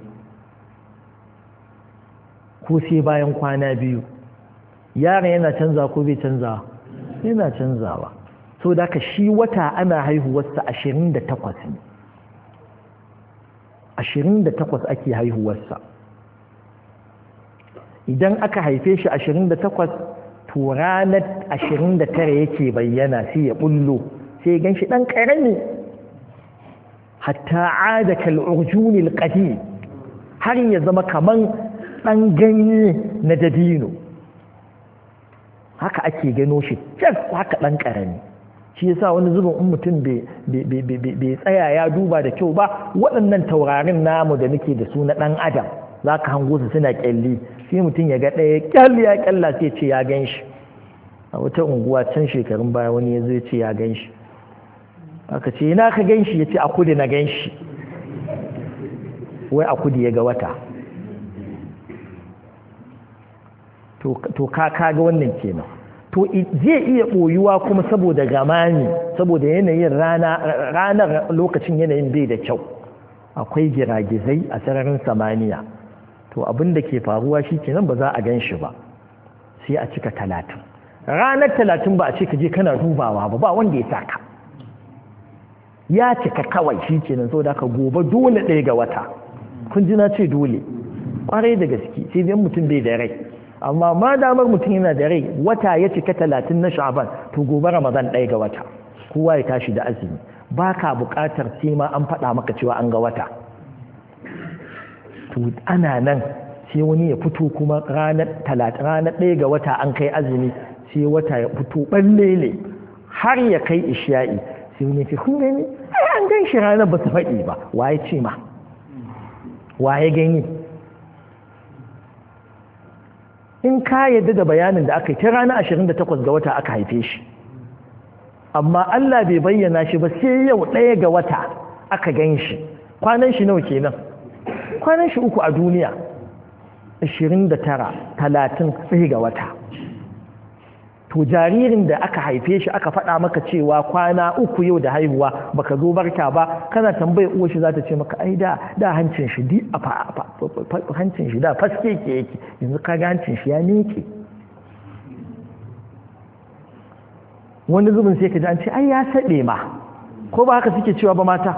ko sai bayan kwana 2. Yaron yana canza ko bai canza? Yana canzawa. So da ka shi wata ana haihuwarsa 28 ne. 28 ake haihuwarsa. Idan aka haife shi 28 to ranar 29 yake bayyana sai ya bullo sai gan shi ɗan ƙarami hatta ada kal'urjunil qadim har ya zama kaman ɗan ganye na dabino. Haka ake gano shi cas haka ɗan ƙarami. Shi yasa wani zubin in mutum bai tsaya ya duba da kyau ba, waɗannan taurarin namu da muke da su na ɗan adam za ka hango su suna ƙyalli, sai mutum ya ga ɗaya ƙyalli ya ƙyalla sai ce ya gan shi. A wata unguwa can shekarun baya wani ya zo ya ce ya gan shi, aka ce ina ka gan shi? Ya ce a kudu na gan shi. Wai a kudu ya ga wata. To ka ga wannan kenan. To zai iya ɓoyuwa kuma saboda gamani, saboda yanayin ranar lokacin yanayin bai da kyau, akwai giragizai a sararin samaniya. To abin da ke faruwa shi kenan ba za a gan shi ba sai a cika 30. Ranar 30 ba a ce ka je kana dubawa ba wanda ya saka, ya cika kawai shi kenan. Saboda haka gobe dole 1 ga wata. Kun ji na ce dole kwarai da gaske, sai dai mutum bai da rai. Amma ma damar mutum yana da rai, wata ya cika 30 na Sha'ban, to gobe Ramadan 1 ga wata kowa ya tashi da azumi. Ba ka buƙatar sai ma an faɗa maka cewa an ga wata. To ana nan sai wani ya fito kuma ranar 1 ga wata an kai azumi, sai wata ya fito ɓallele har ya kai isha'i, sai wani ce kun gani an gan shi ranar ba su faɗi ba. Waye ce ma? Waye gani? In ka yadda da bayanin da aka yi ta ranar 28 ga wata aka haife shi, amma Allah bai bayyana shi ba sai yau 1 ga wata aka gan shi. Kwanan shi nawa kenan? Kwanan shi 3 a duniya. 29, 30, 1 ga wata. To jaririn da aka haife shi aka faɗa maka cewa kwana 3 yau da haihuwa baka zo barka ba, kana tambayar uwar shi za ta ce maka ai da hancin shi hancin shi da faske yake, yanzu kaga hancin shi ya miƙe. Wani zubin sai ka ji an ce ai ya saɓe ma, ko ba haka suke cewa ba mata?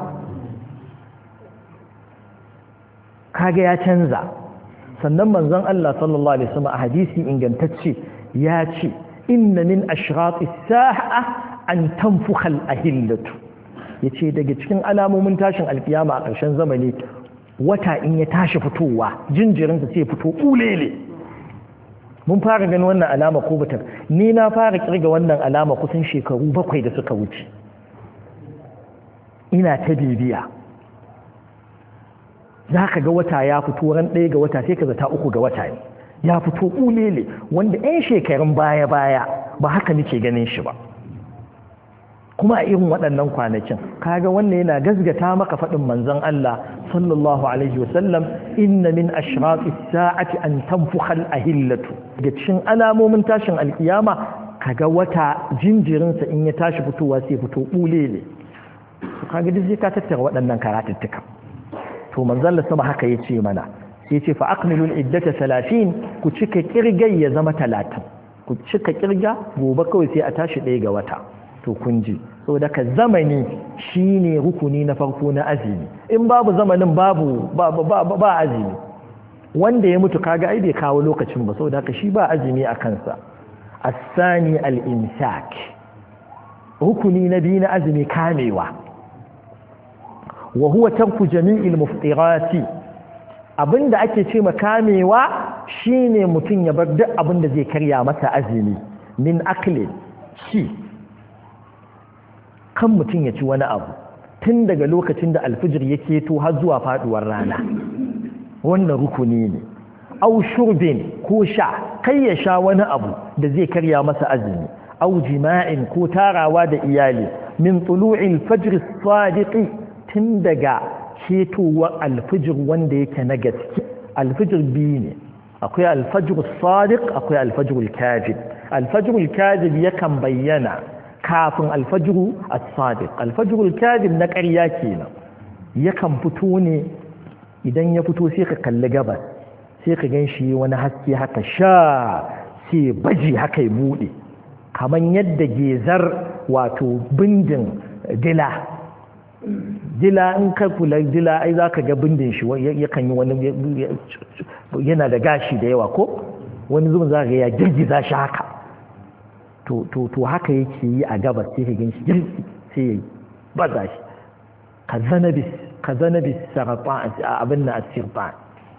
Kaga ya canza. Sannan manzon Allah sallallahu alaihi wasallam a hadisi ingantacce ya ce inna min ashrati as-sa'a an tanfukha al-ahillatu. Yace daga cikin alamomin tashin alkiyama a ƙarshen zamani, wata in ya tashi fitowa jinjirinsa sai fito kulele. Mun fara ganin wannan alama ko bata? Ni na fara kirga wannan alama kusan shekaru 7 da suka wuce. Ina ta bibiya. Zaka ga wata ya fito ran 1 ga wata sai ka zata 3 ga wata ne. Ya fito kulele, wanda 'yan shekarun baya-baya ba haka nake ganin shi ba. Kuma a irin waɗannan kwanakin kaga wannan yana gazgata maka faɗin manzon Allah sallallahu alaihi wasallam, inna min ashraqis sa'ati an tanfukha al-ahillatu. Daga cikin alamomin tashin alkiyama kaga wata jinjirinsa in ya tashi fitowa sai fito kulele. Kaga duk sai ka tattara waɗannan karatuttuka. To manzon Allah sama haka yace mana, sai ce fa akmilul iddata 30, ku cika kirgai ya zama 30. Ku cika kirga gobe kawai sai a tashi 1 ga wata. To kun ji, saboda ka zamani shine rukuni na farko na azumi. In babu zamanin babu ba azumi. Wanda ya mutu kaga ai bai kawo lokacin ba, saboda ka shi ba azumi a kansa. As-sani al-imsak, rukuni na biyu na azumi kamewa. Wa huwa tarku jami'il muftirati, abin da ake ce makamewa shine mutum ya bar duk abin da zai karya masa azumi min aklin ci kan mutum ya ci wani abu tun daga lokacin da alfijir ya keto har zuwa faduwar rana wannan rukuni ne au shurbin ko sha kai ya sha wani abu da zai karya masa azumi au jima'in ko tarawa da iyali min tulu'il fajr as-sadiq tun daga ketowar alfijir wanda yake na gaske alfijir biyu ne akwai alfajr as-sadiq akwai alfajr al-kadhib alfajr al-kadhib yakan bayyana kafin alfajr as-sadiq alfajr al-kadhib na ƙarya kenan yakan fito ne idan ya fito sai ka kalli gabas sai ka ganshi wani haske haka sha sai baji haka ya bude kaman yadda gezar wato bindin dila in ka kula dila ai zaka ga bindin shi yakan yi wani yana da gashi da yawa ko wani zubin zaka ga ya girgiza shi haka to haka yake yi a gabas sai ka ganshi girgi sai ya baza shi kazanabis sarfan abin na asirfan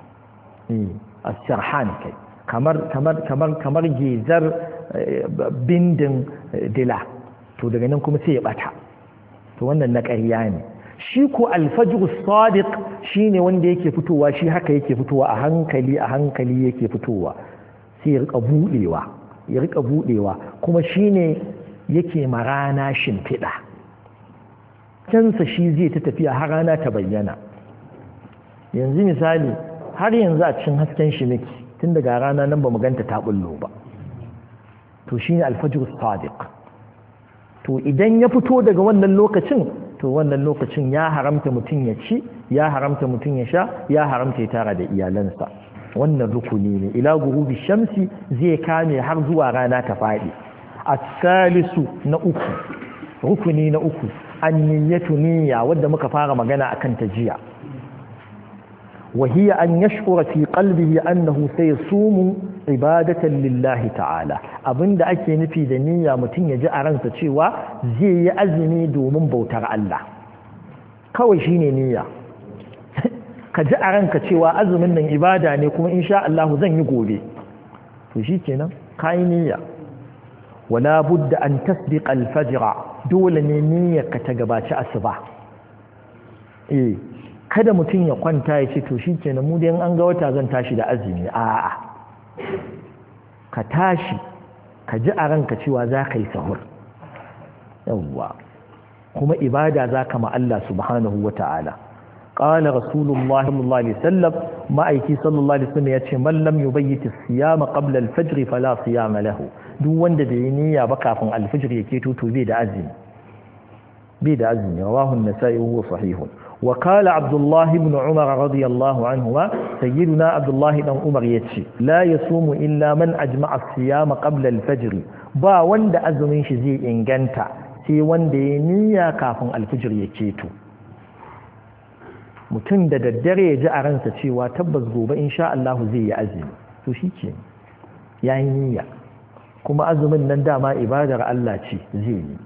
asirhan kai kamar gezar bindin dila to daga nan kuma sai ya bata to wannan na ƙarya ne shi ko alfajr sadiq shine wanda yake fitowa shi haka yake fitowa a hankali yake fitowa sai ya rika budewa kuma shine yake marana shimfiɗa kansa shi zai ta tafiya har rana ta bayyana yanzu misali har yanzu a cikin hasken shi nake tun daga rana nan ba mu ganta ta bullo ba to shine alfajr sadiq to idan ya fito daga wannan lokacin ya haramta mutum ya ci ya haramta mutum ya sha ya haramta ya tara da iyalansa wannan rukuni ne ila gurubi shamsi zai kame har zuwa rana ta fadi as-salisu na uku rukuni na uku an-niyyatu niyya wanda muka fara magana akan ta jiya وهي أن يشعر في قلبه أنه سيصوم عبادة لله تعالى أبن دا أكي نفي دنيا متن يجاء رنسة شوى زي أزمي دومن بوتر الله كوي شيني نية كجاء رنسة شوى أزمن من عبادة نكم إن شاء الله زن يقولي فشيكنا كاي نية ولا بد أن تسبق الفجر دول نية كتقبات أسبع إيه kada mutum ya kwanta ya ce to shi kenan mu dai an ga wata zan tashi da azumi a'a ka tashi ka ji a ranka cewa za ka yi sahur yawwa kuma ibada za ka ma Allah subhanahu wa ta'ala qala rasulullah sallallahu alaihi wasallam ma'aiki sallallahu alaihi wasallam yace man lam yubayyit as-siyama qabla al-fajr fala siyama lahu duk wanda bai yi niyya ba kafin al-fajr yake to bai da azumi rawahu an-nasa'i huwa sahihun وقال عبد الله بن عمر رضي الله عنهما سيدنا عبد الله بن عمر يتشي لا يصوم إلا من أجمع الصيام قبل الفجر با وند أزمين شزي إنغانتا سي وند نيا كافن الفجر يكيتو mutum da daddare ya ji a ransa cewa tabbas gobe insha Allah zai yi azumi to shike yayin niyya kuma azumin nan dama ibadar Allah ce zai yi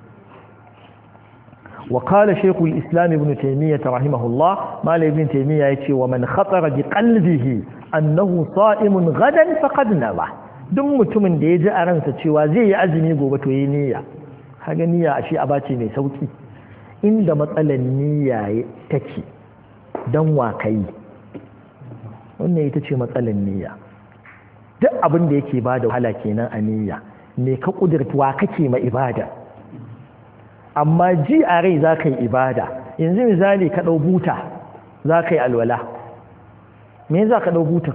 وقال شيخ الإسلام ابن تيمية رحمه الله مال ابن تيمية يتي ومن خطر بقلبه أنه صائم غدا فقد نوى دم متمن da yaji a ransa cewa zai yi azumi gobe to yi niyya kaga niyya ashe abace mai sauki inda matsalan niyya take dan wa kai wannan ita ce matsalan niyya duk abin da yake bada wahala kenan a niyya me ka kudurtuwa kake ma ibada amma ji a rai za ka yi ibada yanzu misali ka ɗau buta za ka yi alwala me za ka ɗau butan?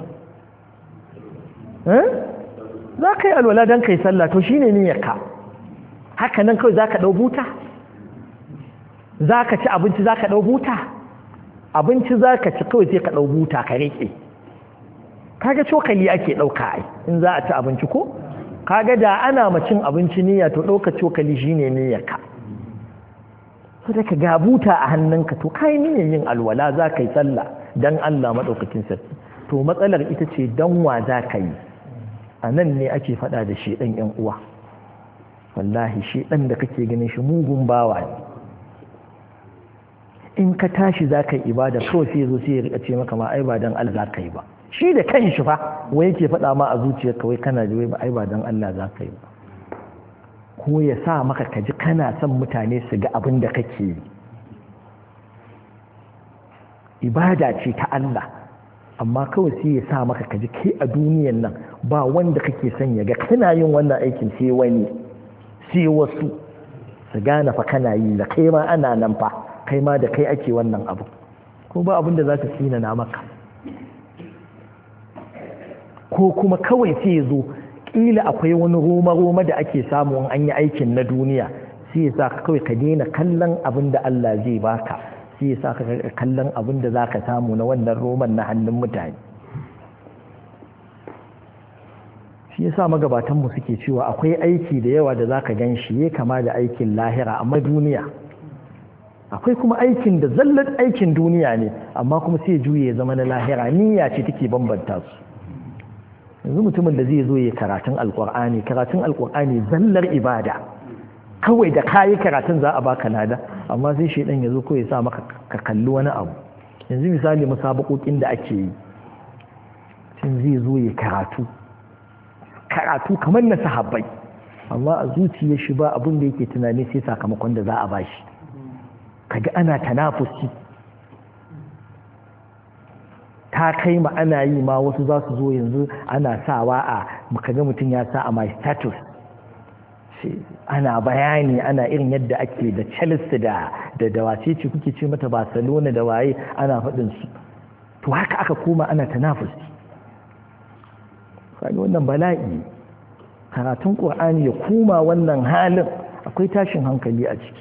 za ka yi alwala don ka yi sallah to shi ne niyyarka haka nan kawai za ka ɗau buta? za ka ci abinci za ka ɗau buta? abinci za ka ci kawai sai ka ɗau buta ka riƙe kaga cokali ake ɗauka ai in za a ci abinci ko? kaga da ana macin abinci niyya to ɗauka cokali shi ne niyyarka sai ka ga buta a hannunka to kai ne yin alwala za ka yi sallah dan Allah madaukakin sarki to matsalar ita ce dan wa za ka yi a nan ne ake faɗa da shedan yan uwa wallahi shedan da kake ganin shi mugun bawa ne in ka tashi za ka yi ibada kawai sai zo sai ya rika ce maka ma ai ba dan Allah za ka yi ba shi da kanshi fa wai yake faɗa ma a zuciyarka wai kana da wai ba ai ba dan Allah za ka yi ba ko ya sa maka kaji kana son mutane su ga abin da kake yi. Ibada ce ta Allah, amma kawai sai ya sa maka kaji kai a duniyan nan ba wanda kake son ya ga kana yin wannan aikin sai wani, sai wasu su gane fa kana yi da kai ma ana nan fa kai ma da kai ake wannan abu, ko ba abin da za ta tsina na maka. Ko kuma kawai sai ya zo ƙila akwai wani roma-roma da ake samu in an yi aikin na duniya, sai ya sa ka kawai ka daina kallon abin da Allah zai baka, sai ya sa ka kallon abin da za ka samu na wannan roman na hannun mutane. Shi ya sa magabatanmu suke cewa akwai aiki da yawa da za ka gan shi ya kama da aikin lahira amma duniya, akwai kuma aikin da zallar aikin duniya ne amma kuma sai juye ya zama na lahira. Niyya ce take bambanta su. Yanzu mutumin da zai zo ya karatun alkur'ani zallar ibada, kawai da kayi karatun za a baka lada, amma sai shaidan ya zo kawai ya sa maka ka kalli wani abu. Yanzu misali musabakokin da ake yi, shin zai zo ya karatu kamar na sahabbai, amma a zuciyar shi ba abin da yake tunani sai sakamakon da za a bashi. Kaga ana tanafusi, ta kai ma ana yi ma wasu za su zo yanzu ana sawa a kaga mutum ya sa a my status, ana bayani ana irin yadda ake da Chelsea da wace ce kuke ce mata Barcelona da waye ana faɗin su. To haka aka koma ana tanafusi. Kaga wannan bala'i, karatun Qur'ani ya koma wannan halin, akwai tashin hankali a ciki.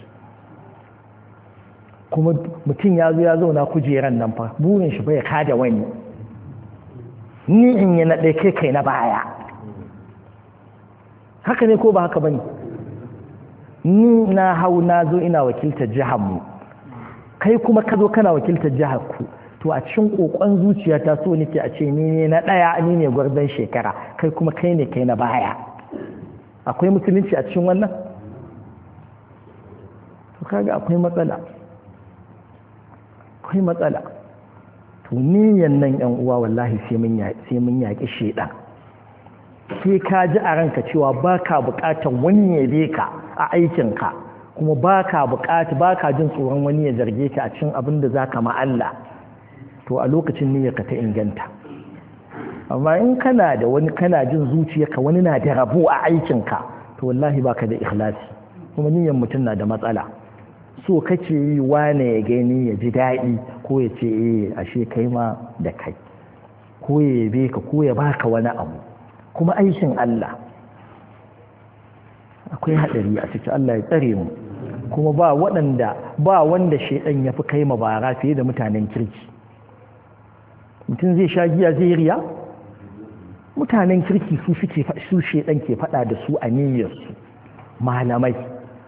Kuma mutum ya zo ya zauna kujeran nan fa burin shi bai kada wani, ni in yi na ɗaya kai na baya. Haka ne ko ba haka bane? Ni na hau na zo ina wakiltar jihar mu, kai kuma ka zo kana wakiltar jihar ku, to a cikin kokon zuciya ta so nake a ce ni ne na ɗaya, ni ne gwarzon shekara, kai kuma kai ne kai na baya. Akwai musulunci a cikin wannan? To kaga akwai matsala. To niyan nan yan uwa wallahi sai mun yaƙi shedan. Sai ka ji a ranka cewa baka buƙatar wani ya be ka a aikinka, kuma baka jin tsoron wani ya zarge ka a cikin abin da zaka ma Allah, to a lokacin niyyarka ta inganta. Amma in kana da wani, kana jin zuciyarka wani na da rabo a aikinka, to wallahi baka da ikhlasi, kuma niyyar mutum na da matsala. So kake yi wane ya gani ya ji daɗi, ko ya ce ashe kai ma da kai, ko ya yabe ka, ko ya baka wani abu. Kuma aikin Allah akwai haɗari a cikin, Allah ya tsare mu. Kuma ba wanda shaidan ya fi kai ma bara fiye da mutanen kirki. Mutum zai sha giya zai riya, mutanen kirki su shaidan ke faɗa da su a niyyarsu. Malamai,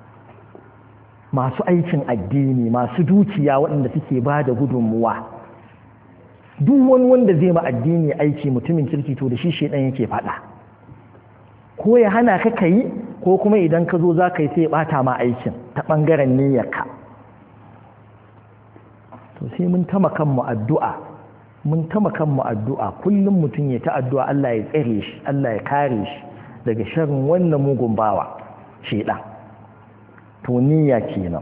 masu aikin addini, masu dukiya waɗanda suke ba da gudunmuwa, duk wani wanda zai ma addini aiki mutumin kirki, to da shi shedan yake faɗa, ko ya hana ka yi, ko kuma idan ka zo za ka yi sai ya ɓata ma aikin ta ɓangaren niyyarka. to sai mun tama kanmu addu'a, kullum mutum ya ta addu'a Allah ya tsare shi, Allah ya kare shi daga sharrin wannan mugun bawa shedan. To niyya kenan.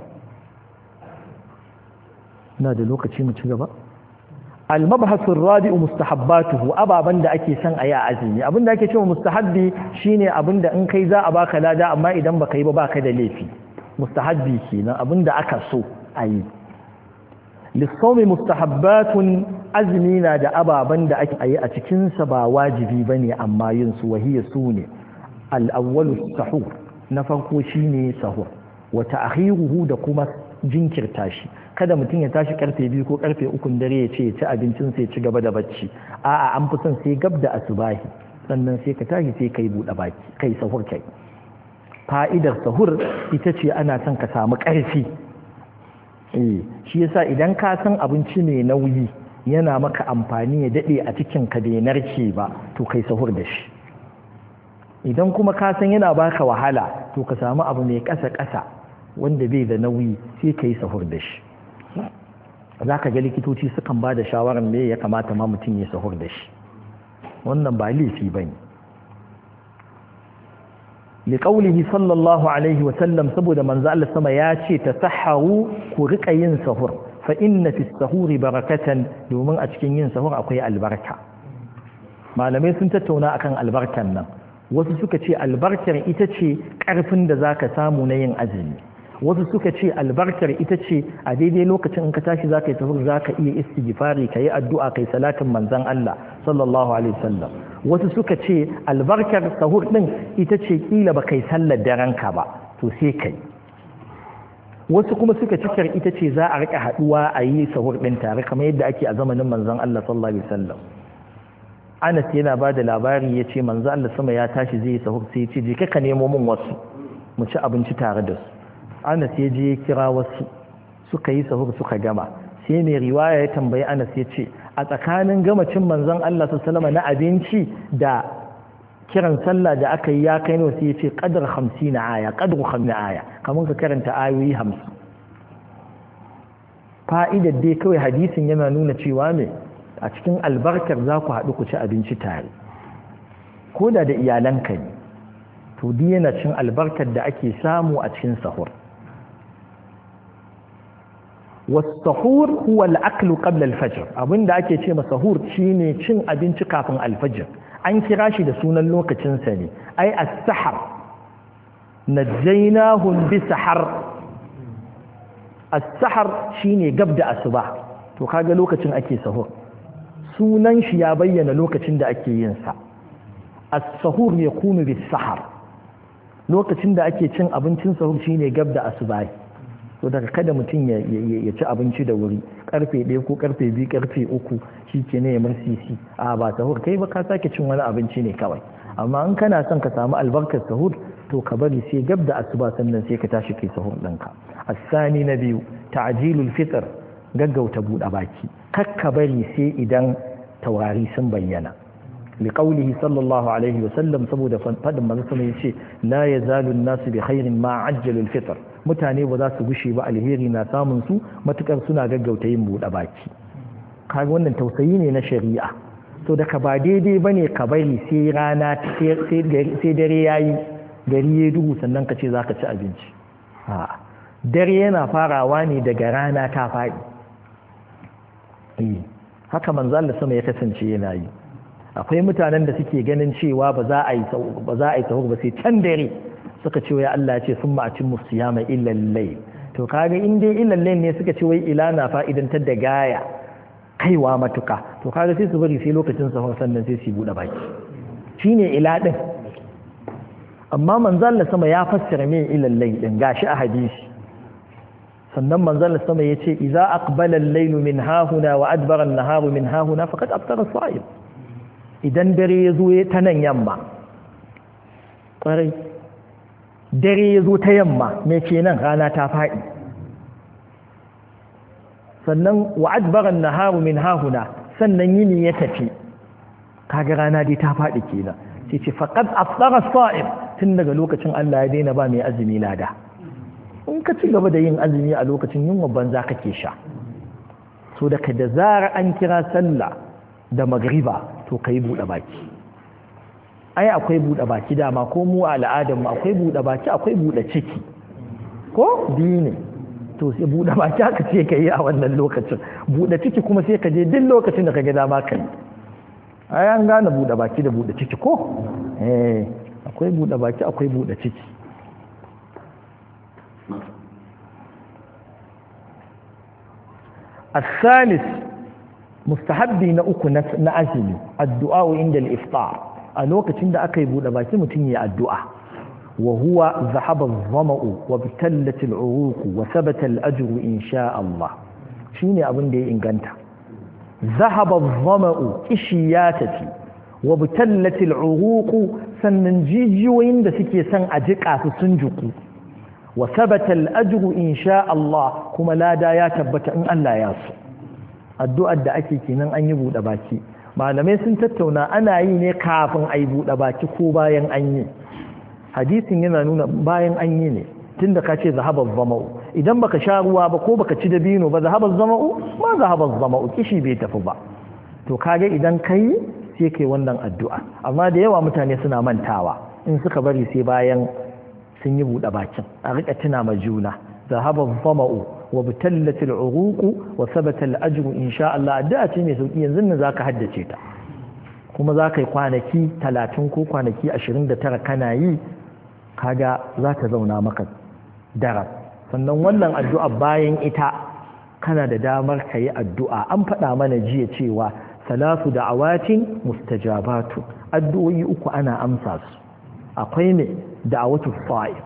Na da lokaci mu ci gaba. Al-mabhasu ar-rabi'u mustahabbatuhu, ababan da ake son ayi a azumi. Abinda ake cewa mustahabbi shine abinda in kai za a baka lada, amma idan baka yi ba baka da laifi. Mustahabbi kenan, abinda aka so ayi. Lis-sawmi mustahabbatun, azumi na da ababan da ake ayi a cikin sa ba wajibi bane amma yin su wahiya sune. Al-awwalu sahur, na farko shine sahur. Wa ta'khiruhu, da kuma jinkirta shi. Kada mutum ya tashi karfe 2 ko karfe 3 dare ya ce ya ci abincin sai ya ci gaba da bacci. A'a, an fi son sai gab da asubahi, sannan sai ka tashi sai kai buɗe baki, kai sahur kai. Fa'idar sahur ita ce ana son ka samu ƙarfi. Shi yasa idan ka san abinci mai nauyi yana maka amfani ya dade a cikin ka bai narke ba, to kai sahur da shi. Idan kuma ka san yana baka wahala, to ka samu abu mai ƙasa-ƙasa wanda bai da nauyi sai ka yi sahur da shi. Za ka ga likitoci sukan ba da shawarar me ya kamata ma mutum ya sahur da shi. Wannan ba laifi ba ne. liqaulihi sallallahu alaihi wa sallam saboda manzo Allah sama ya ce tasahharu ku rika yin sahur fa inna fi sahuri barakatan domin a cikin yin sahur akwai albarka malamai sun tattauna akan albarkan nan wasu suka ce albarkar ita ce karfin da zaka samu na yin azumi wasu suka ce albarkar ita ce a daidai lokacin in ka tashi zaka yi sahur zaka iya istighfari kai addu'a kai salatin manzon Allah sallallahu alaihi wasallam wasu suka ce albarkar sahur din ita ce kila ba kai sallar daren ka ba to sai kai wasu kuma suka cikar ita ce za a rika haduwa a yi sahur din tare kamar yadda ake a zamanin manzon Allah sallallahu alaihi wasallam Anas yana ba da labari ya ce manzon Allah sama ya tashi zai yi sahur sai ya ce je ka nemo min wasu mu ci abinci tare da su Anas ya je ya kira wasu suka yi sahur suka gama sai mai riwaya ya tambayi Anas ya ce a tsakanin gamacin manzon Allah sallallahu alaihi wasallam na abinci da kiran sallah da aka yi ya kai ne sai ya ce qadar 50 aya qadru 50 aya kamar ka karanta ayoyi 50 fa'idar dai kawai hadisin yana nuna cewa ne a cikin albarkar za ku haɗu ku ci abinci tare ko da iyalanka ne to duk yana cin albarkar da ake samu a cikin sahur والسحور هو الأكل قبل الفجر abin da ake ce sahur shine cin abinci kafin alfajir an kira shi da sunan lokacin sa ne ai as-sahar najaynahum bi-sahar as-sahar shine gab da asuba to kaga lokacin ake sahur sunan shi ya bayyana lokacin da ake yin sa as-sahur yakunu bis-sahar lokacin da ake cin abincin sahur shine gab da asuba to daga kada mutum ya ci abinci da wuri karfe 1 ko karfe 2 karfe 3 shike ne ya marsisi a ba sahur kai ba ka sake cin wani abinci ne kawai amma in kana son ka samu albarkar sahur to ka bari sai gab da asuba sannan sai ka tashi kai sahur ɗinka asani na biyu ta'jilul fitr gaggauta buɗe baki kakka bari sai idan taurari sun bayyana liqaulihi sallallahu alaihi wa sallam saboda fadin manzo sai yace la yazalu an-nasu bi khairin ma ajjalu al-fitr mutane ba za su gushe ba alheri na samun su matukar suna gaggauta yin buɗe baki kaga wannan tausayi ne na shari'a to da ka ba daidai bane ka bari sai rana sai dare yayi gari ya duhu sannan ka ce zaka ci abinci a dare yana farawa ne daga rana ta faɗi haka manzo Allah sama ya kasance yana yi akwai mutanen da suke ganin cewa ba za a yi sahur ba sai can dare suka ce wai Allah ya ce sun ma'acin musiyama illa layl to kaga in dai illa layl ne suka ce wai ila na fa'idantar da gaya kaiwa matuka to kaga sai su bari sai lokacin sahur sannan sai su bude baki shine ila din amma manzo Allah sama ya fassara me illa layl din gashi a hadisi sannan manzo Allah sama yace idza aqbala al-layl min hahuna wa adbara an-naharu min hahuna faqad aftara as-sa'im idan dare ya zo ta nan yamma ƙwarai dare ya zo ta yamma me kenan rana ta faɗi sannan wa adbaran naharu min hahuna sannan yini ya tafi kaga rana dai ta faɗi kenan sai ce faqad aftara as-sa'im tun daga lokacin Allah ya daina ba mai azumi lada in ka ci gaba da yin azumi a lokacin yunwa banza kake sha so da zara an kira sallah da magriba to kai buɗe baki ai akwai buɗe baki dama ko mu al'adar mu akwai buɗe baki akwai buɗe ciki ko biyu ne to sai buɗe baki aka ce kai a wannan lokacin buɗe ciki kuma sai ka je duk lokacin da ka ga dama kai ai an gane buɗe baki da buɗe ciki ko akwai buɗe baki akwai buɗe ciki الثالث mustahabbi na uku na azumi addu'a inda al-iftar a lokacin da aka yi bude baki mutum ya addu'a wa huwa zahaba adh-dhama'u wa bitallat al-uruq wa thabata al-ajru insha Allah shine abin da ya inganta zahaba adh-dhama'u kishi ya tafi wa bitallat al-uruq sannan jijiyoyin da suke son a jika su sun juku wa thabata al-ajru insha Allah kuma lada ya tabbata in Allah ya so addu'ar da ake kenan an yi buɗe baki malamai sun tattauna ana yi ne kafin a yi buɗe baki ko bayan an yi hadisin yana nuna bayan an yi ne tun da ka ce zahabar zama'u idan baka sha ruwa ba ko baka ci dabino ba zahabar zama'u ma zahabar zama'u kishi bai tafi ba to kage idan ka yi sai kai wannan addu'a amma da yawa mutane suna mantawa in suka bari sai bayan sun yi buɗe bakin a rika tuna ma juna zahaba dhama'u wa batallatil uruq wa sabata al ajru insha Allah addu'a ce mai sauki yanzu ne zaka haddace ta kuma zaka yi kwanaki 30 ko kwanaki 29 kana yi kaga za ta zauna maka daram sannan wannan addu'a bayan ita kana da damar ka yi addu'a an faɗa mana jiya cewa salatu da'awatin mustajabatu addu'o'i uku ana amsa su akwai ne da'awatu fa'il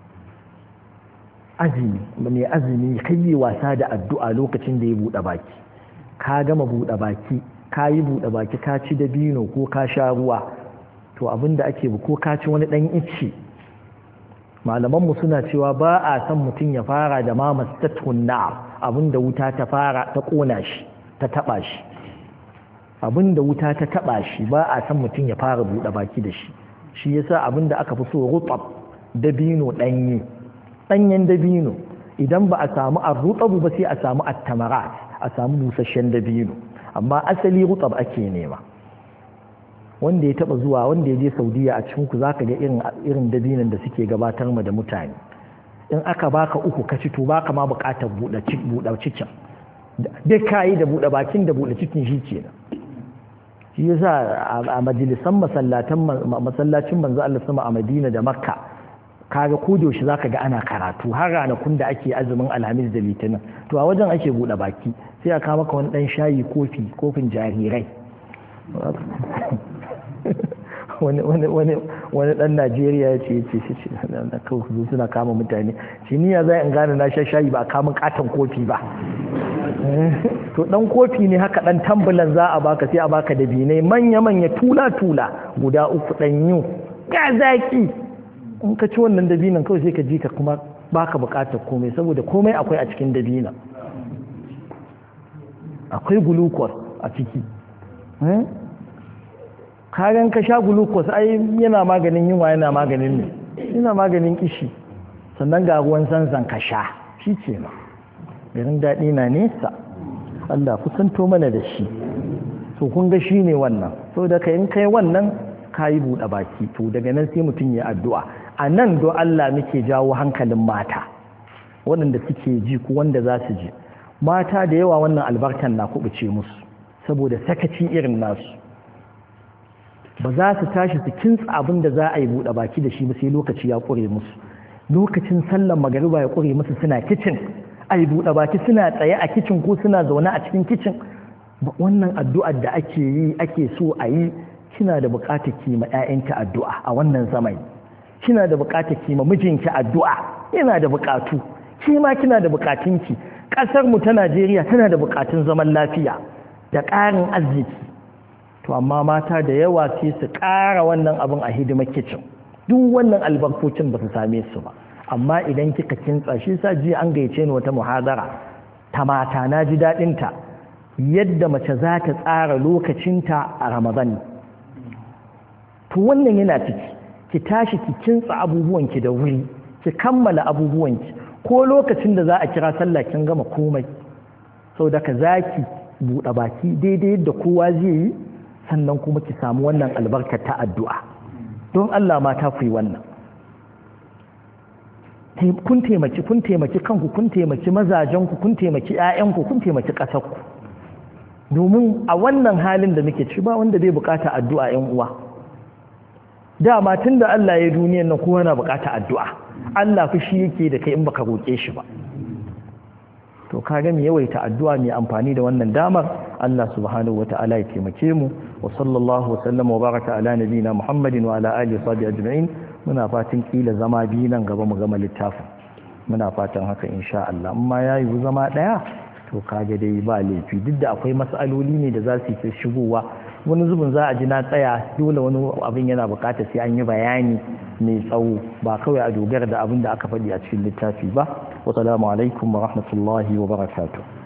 azumi mai azumi kai yi wasa da addu'a lokacin da ya buɗe baki ka gama buɗe baki ka yi buɗe baki ka ci dabino ko ka sha ruwa to abinda ake ko ka ci wani ɗan icce malamanmu suna cewa ba a san mutum ya fara da ma mastatun na'am abinda wuta ta fara ta kona shi ta taba shi abinda wuta ta taba shi ba a san mutum ya fara buɗe baki da shi shi yasa abinda aka fi so rutab dabino ɗanyen dabino idan ba a samu ar-rutab ba sai a samu at-tamarat a samu busasshen dabino amma asali rutab ake nema wanda ya taba zuwa wanda ya je Saudiya a cikin ku zaka ga irin dabinan da suke gabatar ma da mutane in aka baka uku ka ci to baka ma bukatar buɗe cikin duk kai da buɗe bakin da buɗe cikin shi kenan shi yasa a majalisan masallacin manzo Allah sama a Madina da Makka kaga ko da yaushe zaka ga ana karatu har ranakun da ake azumin Alhamis da Litinin to a wajen ake buɗe baki sai aka maka wani dan shayi kofin jarirai wani dan Najeriya ya ce na kawai suna kama mutane shi ni ya zai in gane na sha shayi ba kamun katon kofi ba to dan kofi ne haka dan tambulan za a baka sai a baka da binai manya tula guda uku danyu ga zaki in ka ci wannan dabinan kawai sai ka ji ka kuma baka bukatar komai saboda komai akwai a cikin dabinan akwai glucose a ciki kagan ka sha glucose ai yana maganin yunwa yana maganin kishi sannan ga ruwan zanzan ka sha shi ce ma garin daɗi na nesa Allah kusanto mana da shi to kun ga shi ne wannan so da ka in kai wannan ka yi buɗe baki to daga nan sai mutum ya addu'a a nan do Allah muke jawo hankalin mata waɗanda suke ji ko wanda za su ji mata da yawa wannan albarkan na kubuce musu saboda sakaci irin nasu ba za su tashi su kintsa abin da za a yi buɗe baki da shi ba sai lokaci ya ƙure musu lokacin sallar magariba ya ƙure musu suna kicin a yi buɗe baki suna tsaye a kicin ko suna zaune a cikin kicin wannan addu'ar da ake yi ake so a yi kina da buƙatar ki ma 'ya'yanki addu'a a wannan zamani kina da buƙatar ki ma mijinki addu'a yana da buƙatu ki ma kina da buƙatunki ƙasar mu ta Najeriya tana da buƙatun zaman lafiya da ƙarin arziki to amma mata da yawa sai su ƙara wannan abin a hidimar kicin duk wannan albarkocin ba su same su ba amma idan kika kintsa shi sa ji an gayyace ni wata muhadara ta mata na ji daɗinta yadda mace za ta tsara lokacinta a Ramadan to wannan yana ciki ki tashi ki kintsa abubuwanki da wuri ki kammala abubuwanki ko lokacin da za a kira sallah kin gama komai saboda ka zaki buɗe baki daidai yadda kowa zai yi sannan kuma ki samu wannan albarkar ta addu'a don Allah mata ku yi wannan kun taimaki kanku kun taimaki mazajenku kun taimaki ƴaƴanku kun taimaki ƙasarku domin a wannan halin da muke ci ba wanda bai bukata addu'a ƴan uwa dama tunda Allah ya duniyar nan kowa na bukata addu'a Allah fi shi yake da kai in baka roƙe shi ba to kaga mu yawaita addu'a mai amfani da wannan damar Allah subhanahu wata'ala ya taimake mu wa sallallahu wa sallama wa baraka ala nabiyina Muhammadin wa ala alihi wa sahbihi ajma'in muna fatan kila zama biyu nan gaba mu gama littafin muna fatan haka insha Allah amma yayi zama daya to kaga dai ba laifi duk da akwai mas'aloli ne da za su yi shigowa wani zubin za a ji na tsaya dole wani abin yana bukatar sai an yi bayani mai tsawo ba kawai a dogara da abin da aka faɗi a cikin littafi ba wa salamu alaikum wa rahmatullahi wa barakatuh